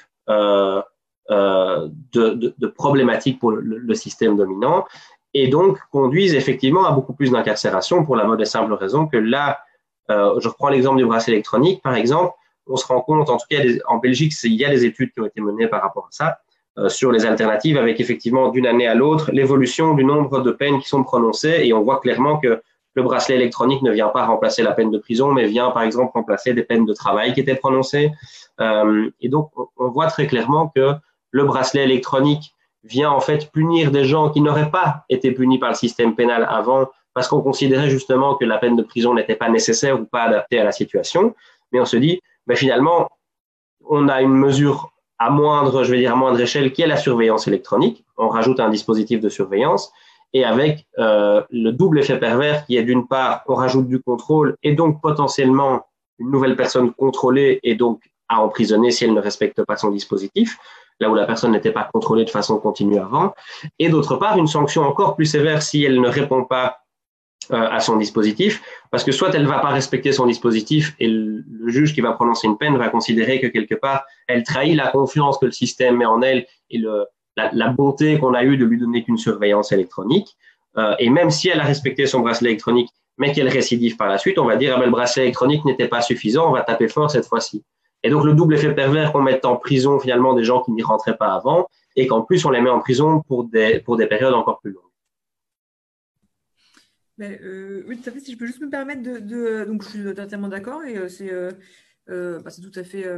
de problématiques pour le système dominant et donc conduisent effectivement à beaucoup plus d'incarcération pour la bonne et simple raison que là, je reprends l'exemple du bracelet électronique, par exemple, on se rend compte, en tout cas en Belgique, il y a des études qui ont été menées par rapport à ça, sur les alternatives avec effectivement d'une année à l'autre l'évolution du nombre de peines qui sont prononcées et on voit clairement que le bracelet électronique ne vient pas remplacer la peine de prison, mais vient par exemple remplacer des peines de travail qui étaient prononcées. Et donc, on voit très clairement que le bracelet électronique vient en fait punir des gens qui n'auraient pas été punis par le système pénal avant parce qu'on considérait justement que la peine de prison n'était pas nécessaire ou pas adaptée à la situation. Mais on se dit, ben finalement, on a une mesure à moindre échelle qui est la surveillance électronique. On rajoute un dispositif de surveillance et avec le double effet pervers qui est d'une part, on rajoute du contrôle et donc potentiellement une nouvelle personne contrôlée et donc à emprisonner si elle ne respecte pas son dispositif, là où la personne n'était pas contrôlée de façon continue avant, et d'autre part, une sanction encore plus sévère si elle ne répond pas à son dispositif, parce que soit elle ne va pas respecter son dispositif et le juge qui va prononcer une peine va considérer que quelque part, elle trahit la confiance que le système met en elle et la bonté qu'on a eue de lui donner qu'une surveillance électronique. Et même si elle a respecté son bracelet électronique, mais qu'elle récidive par la suite, on va dire, le bracelet électronique n'était pas suffisant, on va taper fort cette fois-ci. Et donc, le double effet pervers qu'on mette en prison finalement des gens qui n'y rentraient pas avant et qu'en plus, on les met en prison pour des périodes encore plus longues. Oui, tout à fait. Si je peux juste me permettre donc, je suis totalement d'accord et c'est tout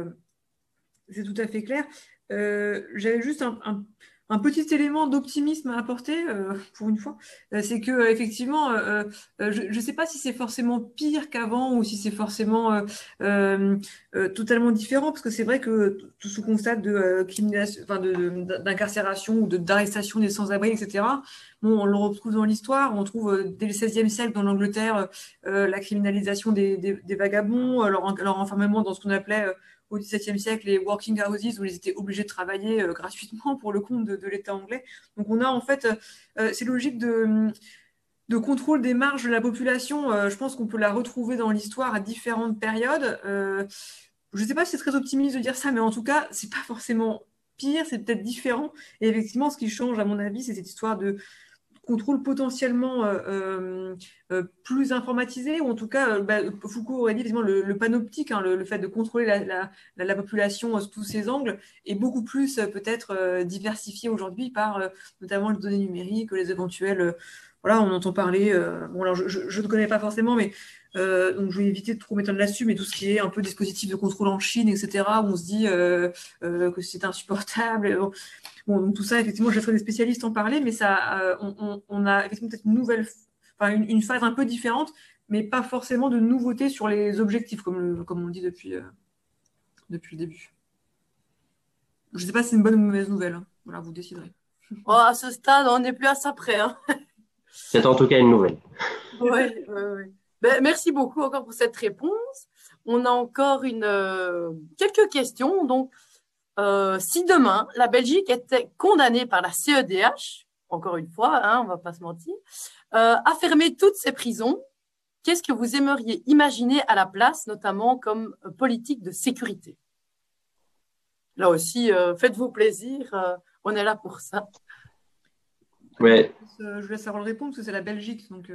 à fait clair. J'avais juste un petit élément d'optimisme à apporter pour une fois, c'est que effectivement, je ne sais pas si c'est forcément pire qu'avant ou si c'est forcément totalement différent, parce que c'est vrai que tout ce constat d'incarcération ou d'arrestation des sans-abri, etc. Bon, on le retrouve dans l'histoire, on trouve dès le XVIe siècle dans l'Angleterre la criminalisation des vagabonds, leur enfermement dans ce qu'on appelait au XVIIe siècle les working houses où ils étaient obligés de travailler gratuitement pour le compte de l'État anglais. Donc on a en fait ces logiques de contrôle des marges de la population. Je pense qu'on peut la retrouver dans l'histoire à différentes périodes. Je ne sais pas si c'est très optimiste de dire ça, mais en tout cas, c'est pas forcément pire, c'est peut-être différent. Et effectivement, ce qui change, à mon avis, c'est cette histoire de contrôle potentiellement plus informatisé, ou en tout cas, Foucault aurait dit le panoptique, hein, le fait de contrôler la population sous tous ses angles, est beaucoup plus peut-être diversifié aujourd'hui par notamment les données numériques, les éventuels… voilà, on entend parler… bon, alors je ne connais pas forcément, mais donc je vais éviter de trop m'étendre là-dessus, mais tout ce qui est un peu dispositif de contrôle en Chine, etc., où on se dit que c'est insupportable… Bon, donc tout ça, effectivement, je laisserai des spécialistes en parler, mais ça, on a effectivement peut-être une phase un peu différente, mais pas forcément de nouveautés sur les objectifs, comme on le dit depuis le début. Je ne sais pas si c'est une bonne ou une mauvaise nouvelle. Hein. Voilà, vous déciderez. Oh, à ce stade, on n'est plus à ça près. Hein. C'est en tout cas une nouvelle. Oui. Ben, merci beaucoup encore pour cette réponse. On a encore quelques questions. Donc, Si demain, la Belgique était condamnée par la CEDH, encore une fois, hein, on ne va pas se mentir, à fermer toutes ses prisons, qu'est-ce que vous aimeriez imaginer à la place, notamment comme politique de sécurité? Là aussi, faites-vous plaisir, on est là pour ça. Ouais. Je laisse Harold répondre parce que c'est la Belgique. Donc,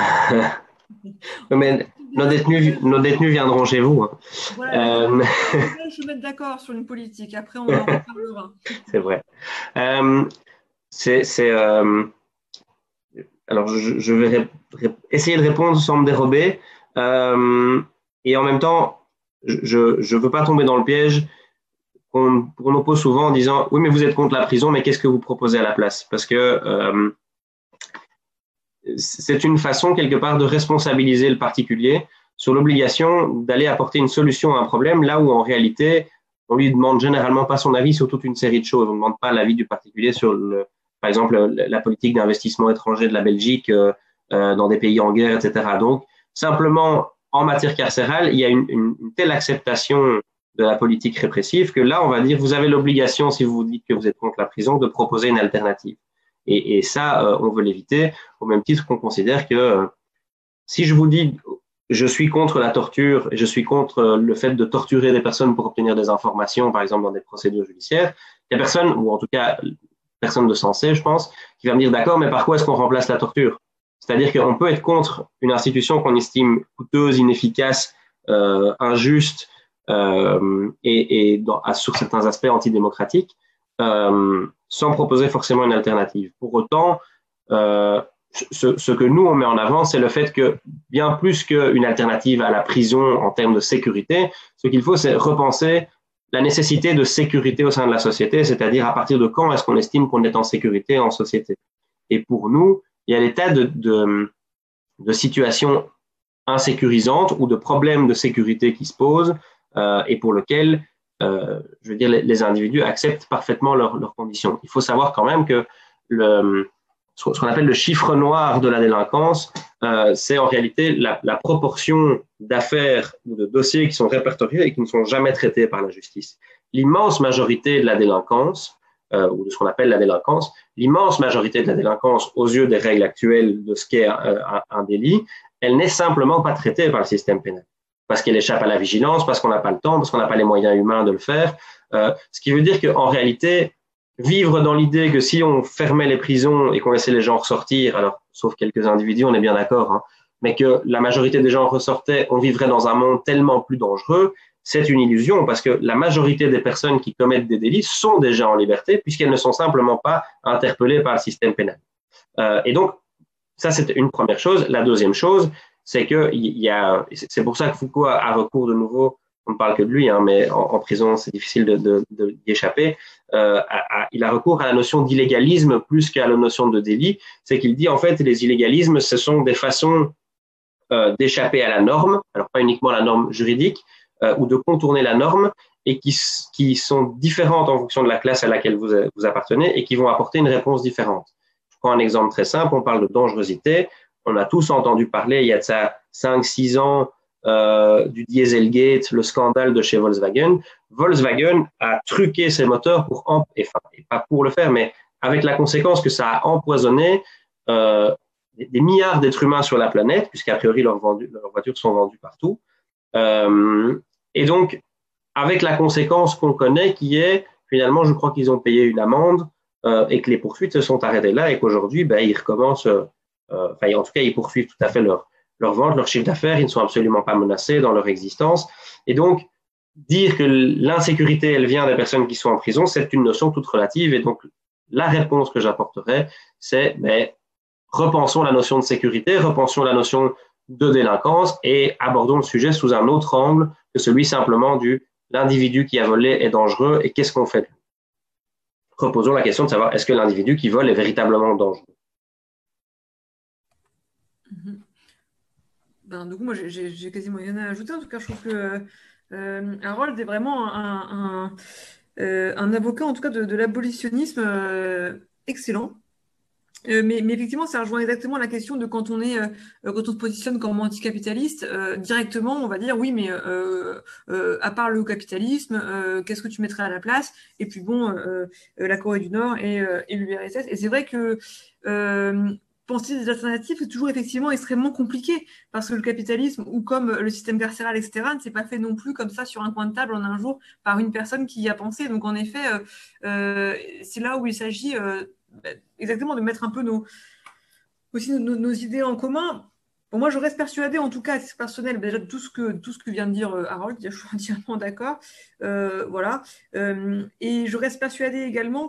Mais nos détenus viendront chez vous. Hein. Voilà, je vais mettre d'accord sur une politique. Après, on en reparlera. C'est vrai. Alors, je vais essayer de répondre sans me dérober. Et en même temps, je ne veux pas tomber dans le piège qu'on oppose souvent en disant « Oui, mais vous êtes contre la prison, mais qu'est-ce que vous proposez à la place ?» Parce que c'est une façon, quelque part, de responsabiliser le particulier sur l'obligation d'aller apporter une solution à un problème, là où, en réalité, on lui demande généralement pas son avis sur toute une série de choses. On ne demande pas l'avis du particulier sur, par exemple, la politique d'investissement étranger de la Belgique dans des pays en guerre, etc. Donc, simplement, en matière carcérale, il y a une telle acceptation de la politique répressive que là, on va dire, vous avez l'obligation, si vous vous dites que vous êtes contre la prison, de proposer une alternative. Et ça, on veut l'éviter, au même titre qu'on considère que si je vous dis je suis contre la torture et je suis contre le fait de torturer des personnes pour obtenir des informations, par exemple dans des procédures judiciaires, il y a personne, ou en tout cas personne de sensé, je pense, qui va me dire d'accord, mais par quoi est-ce qu'on remplace la torture? C'est-à-dire qu'on peut être contre une institution qu'on estime coûteuse, inefficace, injuste sur certains aspects antidémocratiques, sans proposer forcément une alternative. Pour autant, ce que nous, on met en avant, c'est le fait que bien plus qu'une alternative à la prison en termes de sécurité, ce qu'il faut, c'est repenser la nécessité de sécurité au sein de la société, c'est-à-dire à partir de quand est-ce qu'on estime qu'on est en sécurité en société. Et pour nous, il y a des tas de situations insécurisantes ou de problèmes de sécurité qui se posent et pour lesquels, je veux dire, les individus acceptent parfaitement leurs conditions. Il faut savoir quand même que ce qu'on appelle le chiffre noir de la délinquance, c'est en réalité la proportion d'affaires ou de dossiers qui sont répertoriés et qui ne sont jamais traités par la justice. L'immense majorité de la délinquance, ou de ce qu'on appelle la délinquance, l'immense majorité de la délinquance aux yeux des règles actuelles de ce qu'est un délit, elle n'est simplement pas traitée par le système pénal. Parce qu'elle échappe à la vigilance, parce qu'on n'a pas le temps, parce qu'on n'a pas les moyens humains de le faire. Ce qui veut dire qu'en réalité, vivre dans l'idée que si on fermait les prisons et qu'on laissait les gens ressortir, alors sauf quelques individus, on est bien d'accord, hein, mais que la majorité des gens ressortaient, on vivrait dans un monde tellement plus dangereux, c'est une illusion parce que la majorité des personnes qui commettent des délits sont déjà en liberté puisqu'elles ne sont simplement pas interpellées par le système pénal. Et donc, ça, c'est une première chose. La deuxième chose, c'est que c'est pour ça que Foucault a recours de nouveau, on ne parle que de lui, hein, mais en prison, c'est difficile d'y échapper. Il a recours à la notion d'illégalisme plus qu'à la notion de délit. C'est qu'il dit, en fait, les illégalismes, ce sont des façons d'échapper à la norme, alors pas uniquement la norme juridique, ou de contourner la norme, et qui sont différentes en fonction de la classe à laquelle vous appartenez, et qui vont apporter une réponse différente. Je prends un exemple très simple, on parle de dangerosité. On a tous entendu parler, il y a de ça 5-6 ans, du Dieselgate, le scandale de chez Volkswagen. Volkswagen a truqué ses moteurs et pas pour le faire, mais avec la conséquence que ça a empoisonné des milliards d'êtres humains sur la planète, puisqu'a priori leurs voitures sont vendues partout. Et donc, avec la conséquence qu'on connaît, qui est, finalement, je crois qu'ils ont payé une amende et que les poursuites se sont arrêtées là et qu'aujourd'hui, ils recommencent, en tout cas, ils poursuivent tout à fait leur vente, leur chiffre d'affaires, ils ne sont absolument pas menacés dans leur existence. Et donc, dire que l'insécurité, elle vient des personnes qui sont en prison, c'est une notion toute relative. Et donc, la réponse que j'apporterai, c'est repensons la notion de sécurité, repensons la notion de délinquance et abordons le sujet sous un autre angle que celui simplement l'individu qui a volé est dangereux et qu'est-ce qu'on fait? Reposons la question de savoir est-ce que l'individu qui vole est véritablement dangereux? Du coup, moi, j'ai quasiment rien à ajouter. En tout cas, je trouve que Harold est vraiment un avocat, en tout cas, de l'abolitionnisme excellent. Mais effectivement, ça rejoint exactement la question de quand on se positionne comme anticapitaliste, directement, on va dire oui, mais à part le capitalisme, qu'est-ce que tu mettrais à la place? Et puis bon, la Corée du Nord et l'URSS. Et c'est vrai que penser des alternatives, c'est toujours effectivement extrêmement compliqué parce que le capitalisme ou comme le système carcéral, etc., ne s'est pas fait non plus comme ça sur un coin de table en un jour par une personne qui y a pensé. Donc en effet, c'est là où il s'agit exactement de mettre un peu nos idées en commun. Bon, moi, je reste persuadée, en tout cas à titre personnel, déjà de tout ce que vient de dire Harold, je suis entièrement d'accord. Voilà. Et je reste persuadée également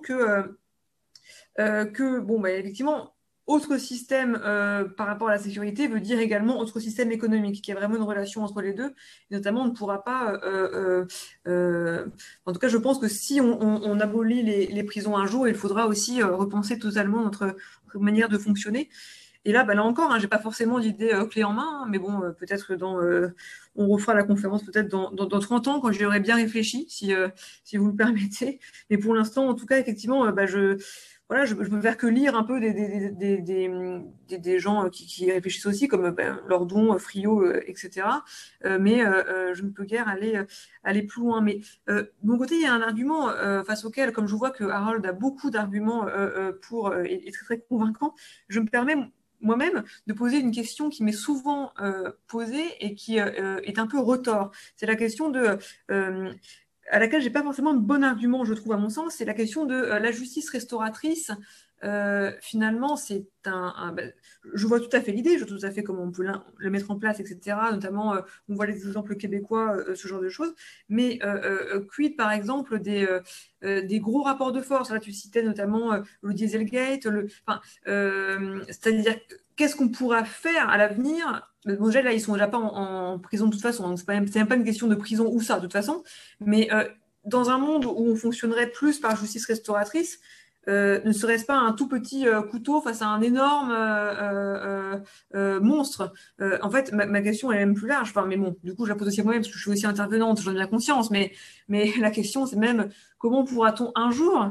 que bon, bah, effectivement, autre système par rapport à la sécurité veut dire également autre système économique, qui est vraiment une relation entre les deux. Et notamment, on ne pourra pas. En tout cas, je pense que si on abolit les prisons un jour, il faudra aussi repenser totalement notre manière de fonctionner. Et là, bah, là encore, hein, j'ai pas forcément d'idée clé en main, hein, mais bon, peut-être on refera la conférence peut-être dans 30 ans quand j'y aurai bien réfléchi, si vous le permettez. Mais pour l'instant, en tout cas, effectivement, bah, voilà, je peux faire que lire un peu des gens qui réfléchissent aussi, comme ben, Lordon, Friot, etc. Mais je ne peux guère aller plus loin. Mais de mon côté, il y a un argument face auquel, comme je vois que Harold a beaucoup d'arguments pour et très, très convaincant, je me permets moi-même de poser une question qui m'est souvent posée et qui est un peu retort. C'est la question à laquelle j'ai pas forcément de bon argument, je trouve, à mon sens, c'est la question de la justice restauratrice. Finalement, ben, je vois tout à fait l'idée, je vois tout à fait comment on peut le mettre en place, etc. Notamment, on voit les exemples québécois, ce genre de choses. Mais quid, par exemple, des gros rapports de force. Là, tu citais notamment le Dieselgate. C'est-à-dire, qu'est-ce qu'on pourra faire à l'avenir? Bon, déjà, là, ils sont déjà pas en prison de toute façon. Donc, c'est même pas une question de prison ou ça, de toute façon. Mais dans un monde où on fonctionnerait plus par justice restauratrice, ne serait-ce pas un tout petit couteau face à un énorme monstre? En fait, ma question est même plus large. Enfin, mais bon, du coup, je la pose aussi à moi-même parce que je suis aussi intervenante, j'en ai bien conscience. Mais la question, c'est même comment pourra-t-on un jour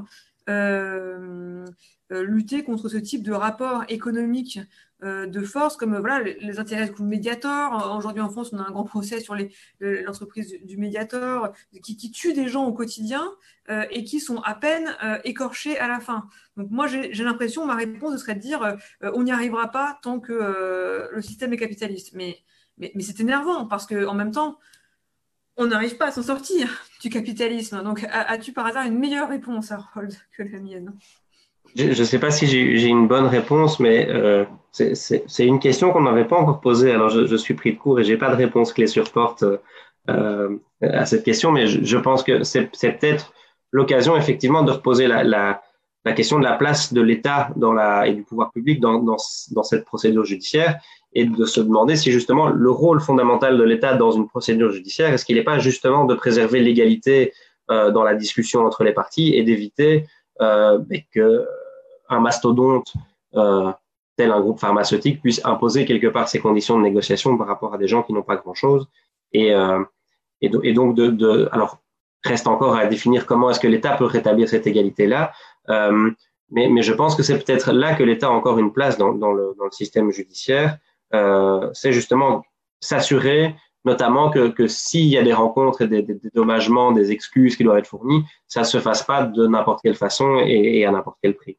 lutter contre ce type de rapport économique de force, comme voilà, les intérêts du Mediator. Aujourd'hui en France, on a un grand procès sur l'entreprise du Mediator qui tue des gens au quotidien et qui sont à peine écorchés à la fin. Donc moi, j'ai l'impression, ma réponse serait de dire on n'y arrivera pas tant que le système est capitaliste. Mais c'est énervant parce qu'en même temps, on n'arrive pas à s'en sortir du capitalisme. Donc as-tu par hasard une meilleure réponse, Harold, que la mienne? Je ne sais pas si j'ai une bonne réponse, mais c'est une question qu'on n'avait pas encore posée. Alors, je suis pris de court et j'ai pas de réponse clé sur porte à cette question, mais je pense que c'est peut-être l'occasion effectivement de reposer la question de la place de l'État et du pouvoir public dans cette procédure judiciaire et de se demander si justement le rôle fondamental de l'État dans une procédure judiciaire, est-ce qu'il n'est pas justement de préserver l'égalité dans la discussion entre les parties et d'éviter que un mastodonte tel un groupe pharmaceutique puisse imposer quelque part ses conditions de négociation par rapport à des gens qui n'ont pas grand-chose. Et donc, alors, reste encore à définir comment est-ce que l'État peut rétablir cette égalité-là. Mais je pense que c'est peut-être là que l'État a encore une place dans le système judiciaire. C'est justement s'assurer notamment que s'il y a des rencontres et des dédommagements, des excuses qui doivent être fournies, ça ne se fasse pas de n'importe quelle façon et à n'importe quel prix.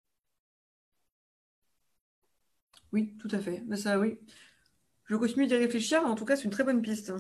Oui, tout à fait. Mais ça, oui. Je continue d'y réfléchir, mais en tout cas, c'est une très bonne piste.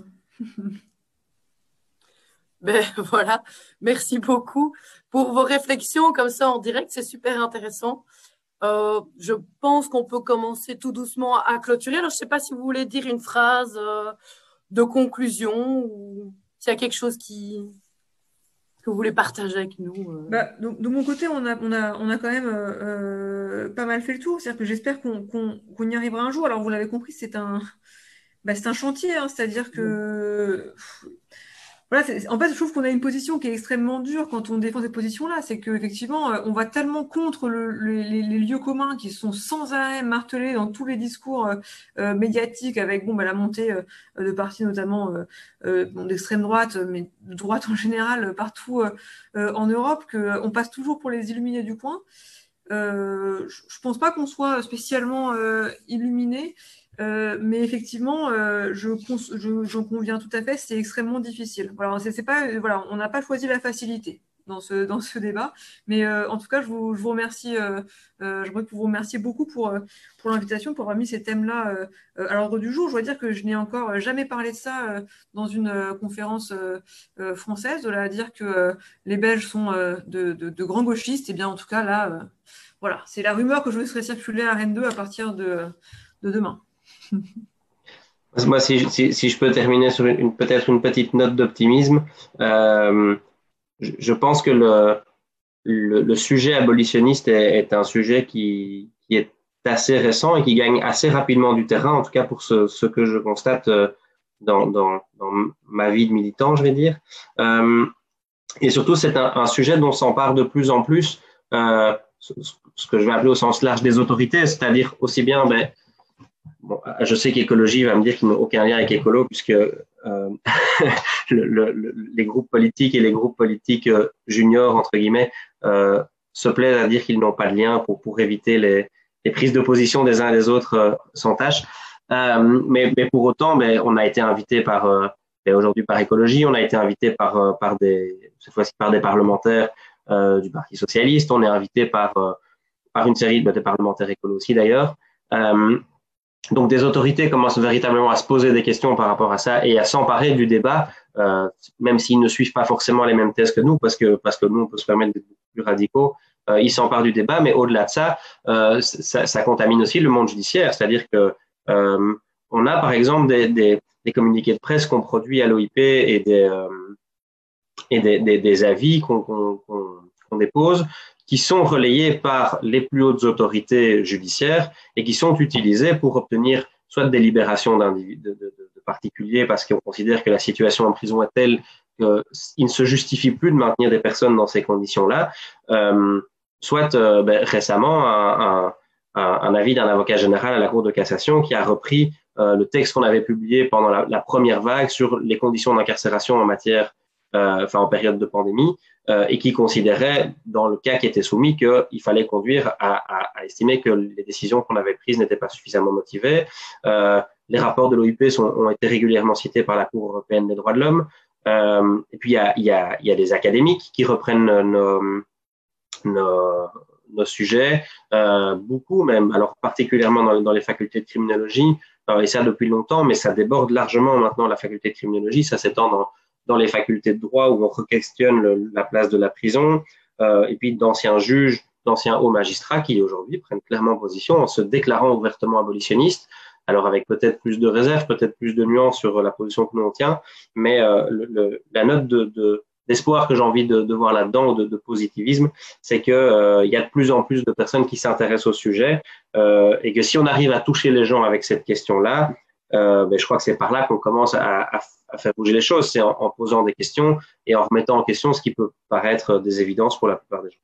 Ben voilà, merci beaucoup pour vos réflexions comme ça en direct, c'est super intéressant. Je pense qu'on peut commencer tout doucement à clôturer. Alors, je ne sais pas si vous voulez dire une phrase de conclusion ou s'il y a quelque chose que vous voulez partager avec nous. Bah, donc, de mon côté, on a quand même pas mal fait le tour. C'est-à-dire que j'espère qu'on y arrivera un jour. Alors, vous l'avez compris, c'est un chantier. Hein. C'est-à-dire que voilà, en fait, je trouve qu'on a une position qui est extrêmement dure quand on défend cette position-là. C'est qu'effectivement, on va tellement contre les lieux communs qui sont sans arrêt martelés dans tous les discours médiatiques avec la montée de partis notamment d'extrême droite, mais de droite en général partout en Europe, qu'on passe toujours pour les illuminés du coin. je pense pas qu'on soit spécialement illuminé, mais effectivement, j'en conviens tout à fait, c'est extrêmement difficile. Voilà, c'est pas, voilà, on n'a pas choisi la facilité dans ce débat, mais en tout cas, je vous remercie, j'aimerais vous remercier beaucoup pour l'invitation, pour avoir mis ces thèmes-là à l'ordre du jour. Je dois dire que je n'ai encore jamais parlé de ça dans une conférence française, de là à dire que les Belges sont de grands gauchistes, et bien en tout cas là, voilà, c'est la rumeur que je laisserai circuler à Rennes 2 à partir de demain. Moi, si je peux terminer sur peut-être une petite note d'optimisme, je pense que le sujet abolitionniste est un sujet qui est assez récent et qui gagne assez rapidement du terrain, en tout cas pour ce que je constate dans ma vie de militant, je vais dire. Et surtout, c'est un sujet dont s'empare de plus en plus ce que je vais appeler au sens large des autorités, c'est-à-dire aussi bien, bon, je sais qu'écologie va me dire qu'ils n'ont aucun lien avec écolo, puisque les groupes politiques et les groupes politiques juniors, entre guillemets, se plaisent à dire qu'ils n'ont pas de lien pour éviter les prises de position des uns et des autres sans tâche. Mais pour autant, on a été invité aujourd'hui par écologie, on a été invité cette fois-ci par des parlementaires du Parti socialiste, on est invité par une série de parlementaires écolos aussi d'ailleurs. Donc des autorités commencent véritablement à se poser des questions par rapport à ça et à s'emparer du débat, même s'ils ne suivent pas forcément les mêmes thèses que nous, parce que nous on peut se permettre d'être plus radicaux. Ils s'emparent du débat, mais au-delà de ça, ça contamine aussi le monde judiciaire, c'est-à-dire que on a par exemple des communiqués de presse qu'on produit à l'OIP et des avis qu'on dépose, qui sont relayés par les plus hautes autorités judiciaires et qui sont utilisés pour obtenir soit des libérations de particuliers parce qu'on considère que la situation en prison est telle qu'il ne se justifie plus de maintenir des personnes dans ces conditions-là, soit récemment un avis d'un avocat général à la Cour de cassation qui a repris le texte qu'on avait publié pendant la première vague sur les conditions d'incarcération en période de pandémie, et qui considérait, dans le cas qui était soumis, qu'il fallait conduire à estimer que les décisions qu'on avait prises n'étaient pas suffisamment motivées. Les rapports de l'OIP ont été régulièrement cités par la Cour européenne des droits de l'homme. Et puis, il y a des académiques qui reprennent nos sujets, beaucoup même, alors particulièrement dans les facultés de criminologie, et ça depuis longtemps, mais ça déborde largement maintenant la faculté de criminologie, ça s'étend dans les facultés de droit où on re-questionne la place de la prison, et puis d'anciens juges, d'anciens hauts magistrats qui aujourd'hui prennent clairement position en se déclarant ouvertement abolitionnistes, alors avec peut-être plus de réserve, peut-être plus de nuances sur la position que nous on tient, mais la note d'espoir que j'ai envie de voir là-dedans, de positivisme, c'est que il y a de plus en plus de personnes qui s'intéressent au sujet, et que si on arrive à toucher les gens avec cette question-là, je crois que c'est par là qu'on commence à faire bouger les choses, c'est en posant des questions et en remettant en question ce qui peut paraître des évidences pour la plupart des gens.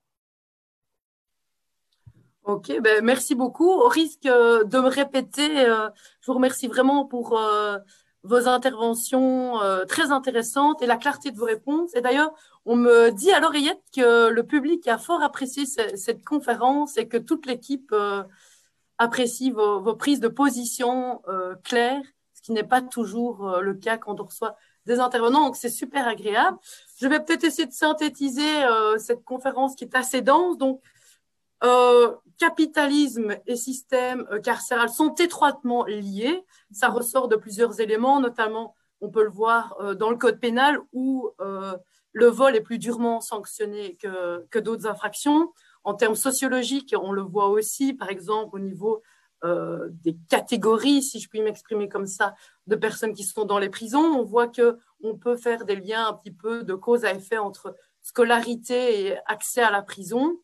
Ok, merci beaucoup. Au risque de me répéter, je vous remercie vraiment pour vos interventions très intéressantes et la clarté de vos réponses. Et d'ailleurs, on me dit à l'oreillette que le public a fort apprécié cette conférence et que toute l'équipe apprécie vos prises de position claires, ce qui n'est pas toujours le cas quand on reçoit des intervenants. Donc, c'est super agréable. Je vais peut-être essayer de synthétiser cette conférence qui est assez dense. Donc, capitalisme et système carcéral sont étroitement liés. Ça ressort de plusieurs éléments, notamment, on peut le voir dans le code pénal où le vol est plus durement sanctionné que d'autres infractions. En termes sociologiques, on le voit aussi, par exemple, au niveau des catégories, si je puis m'exprimer comme ça, de personnes qui sont dans les prisons. On voit qu'on peut faire des liens un petit peu de cause à effet entre scolarité et accès à la prison.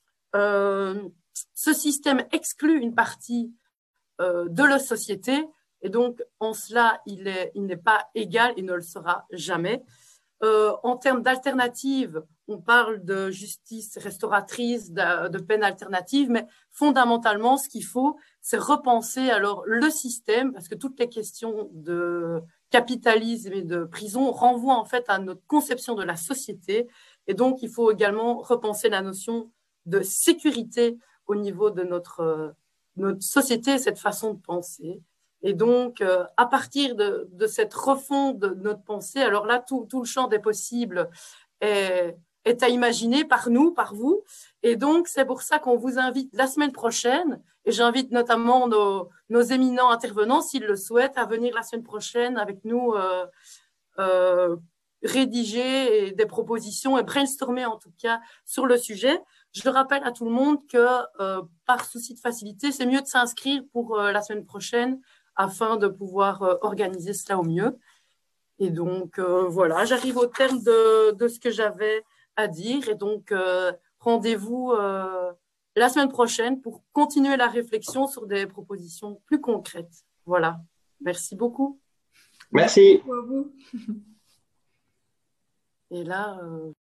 Ce système exclut une partie de la société et donc en cela il n'est pas égal et ne le sera jamais. En termes d'alternatives, on parle de justice restauratrice, de peine alternative, mais fondamentalement ce qu'il faut c'est repenser alors le système parce que toutes les questions de capitalisme et de prison renvoient en fait à notre conception de la société et donc il faut également repenser la notion de sécurité au niveau de notre société, cette façon de penser. Et donc, à partir de cette refonte de notre pensée, alors là, tout le champ des possibles est à imaginer par nous, par vous. Et donc, c'est pour ça qu'on vous invite la semaine prochaine, et j'invite notamment nos éminents intervenants, s'ils le souhaitent, à venir la semaine prochaine avec nous rédiger des propositions et brainstormer en tout cas sur le sujet. Je rappelle à tout le monde que par souci de facilité, c'est mieux de s'inscrire pour la semaine prochaine afin de pouvoir organiser cela au mieux. Et donc, voilà, j'arrive au terme de ce que j'avais à dire. Et donc, rendez-vous la semaine prochaine pour continuer la réflexion sur des propositions plus concrètes. Voilà. Merci beaucoup. Merci. Merci à vous. Et là,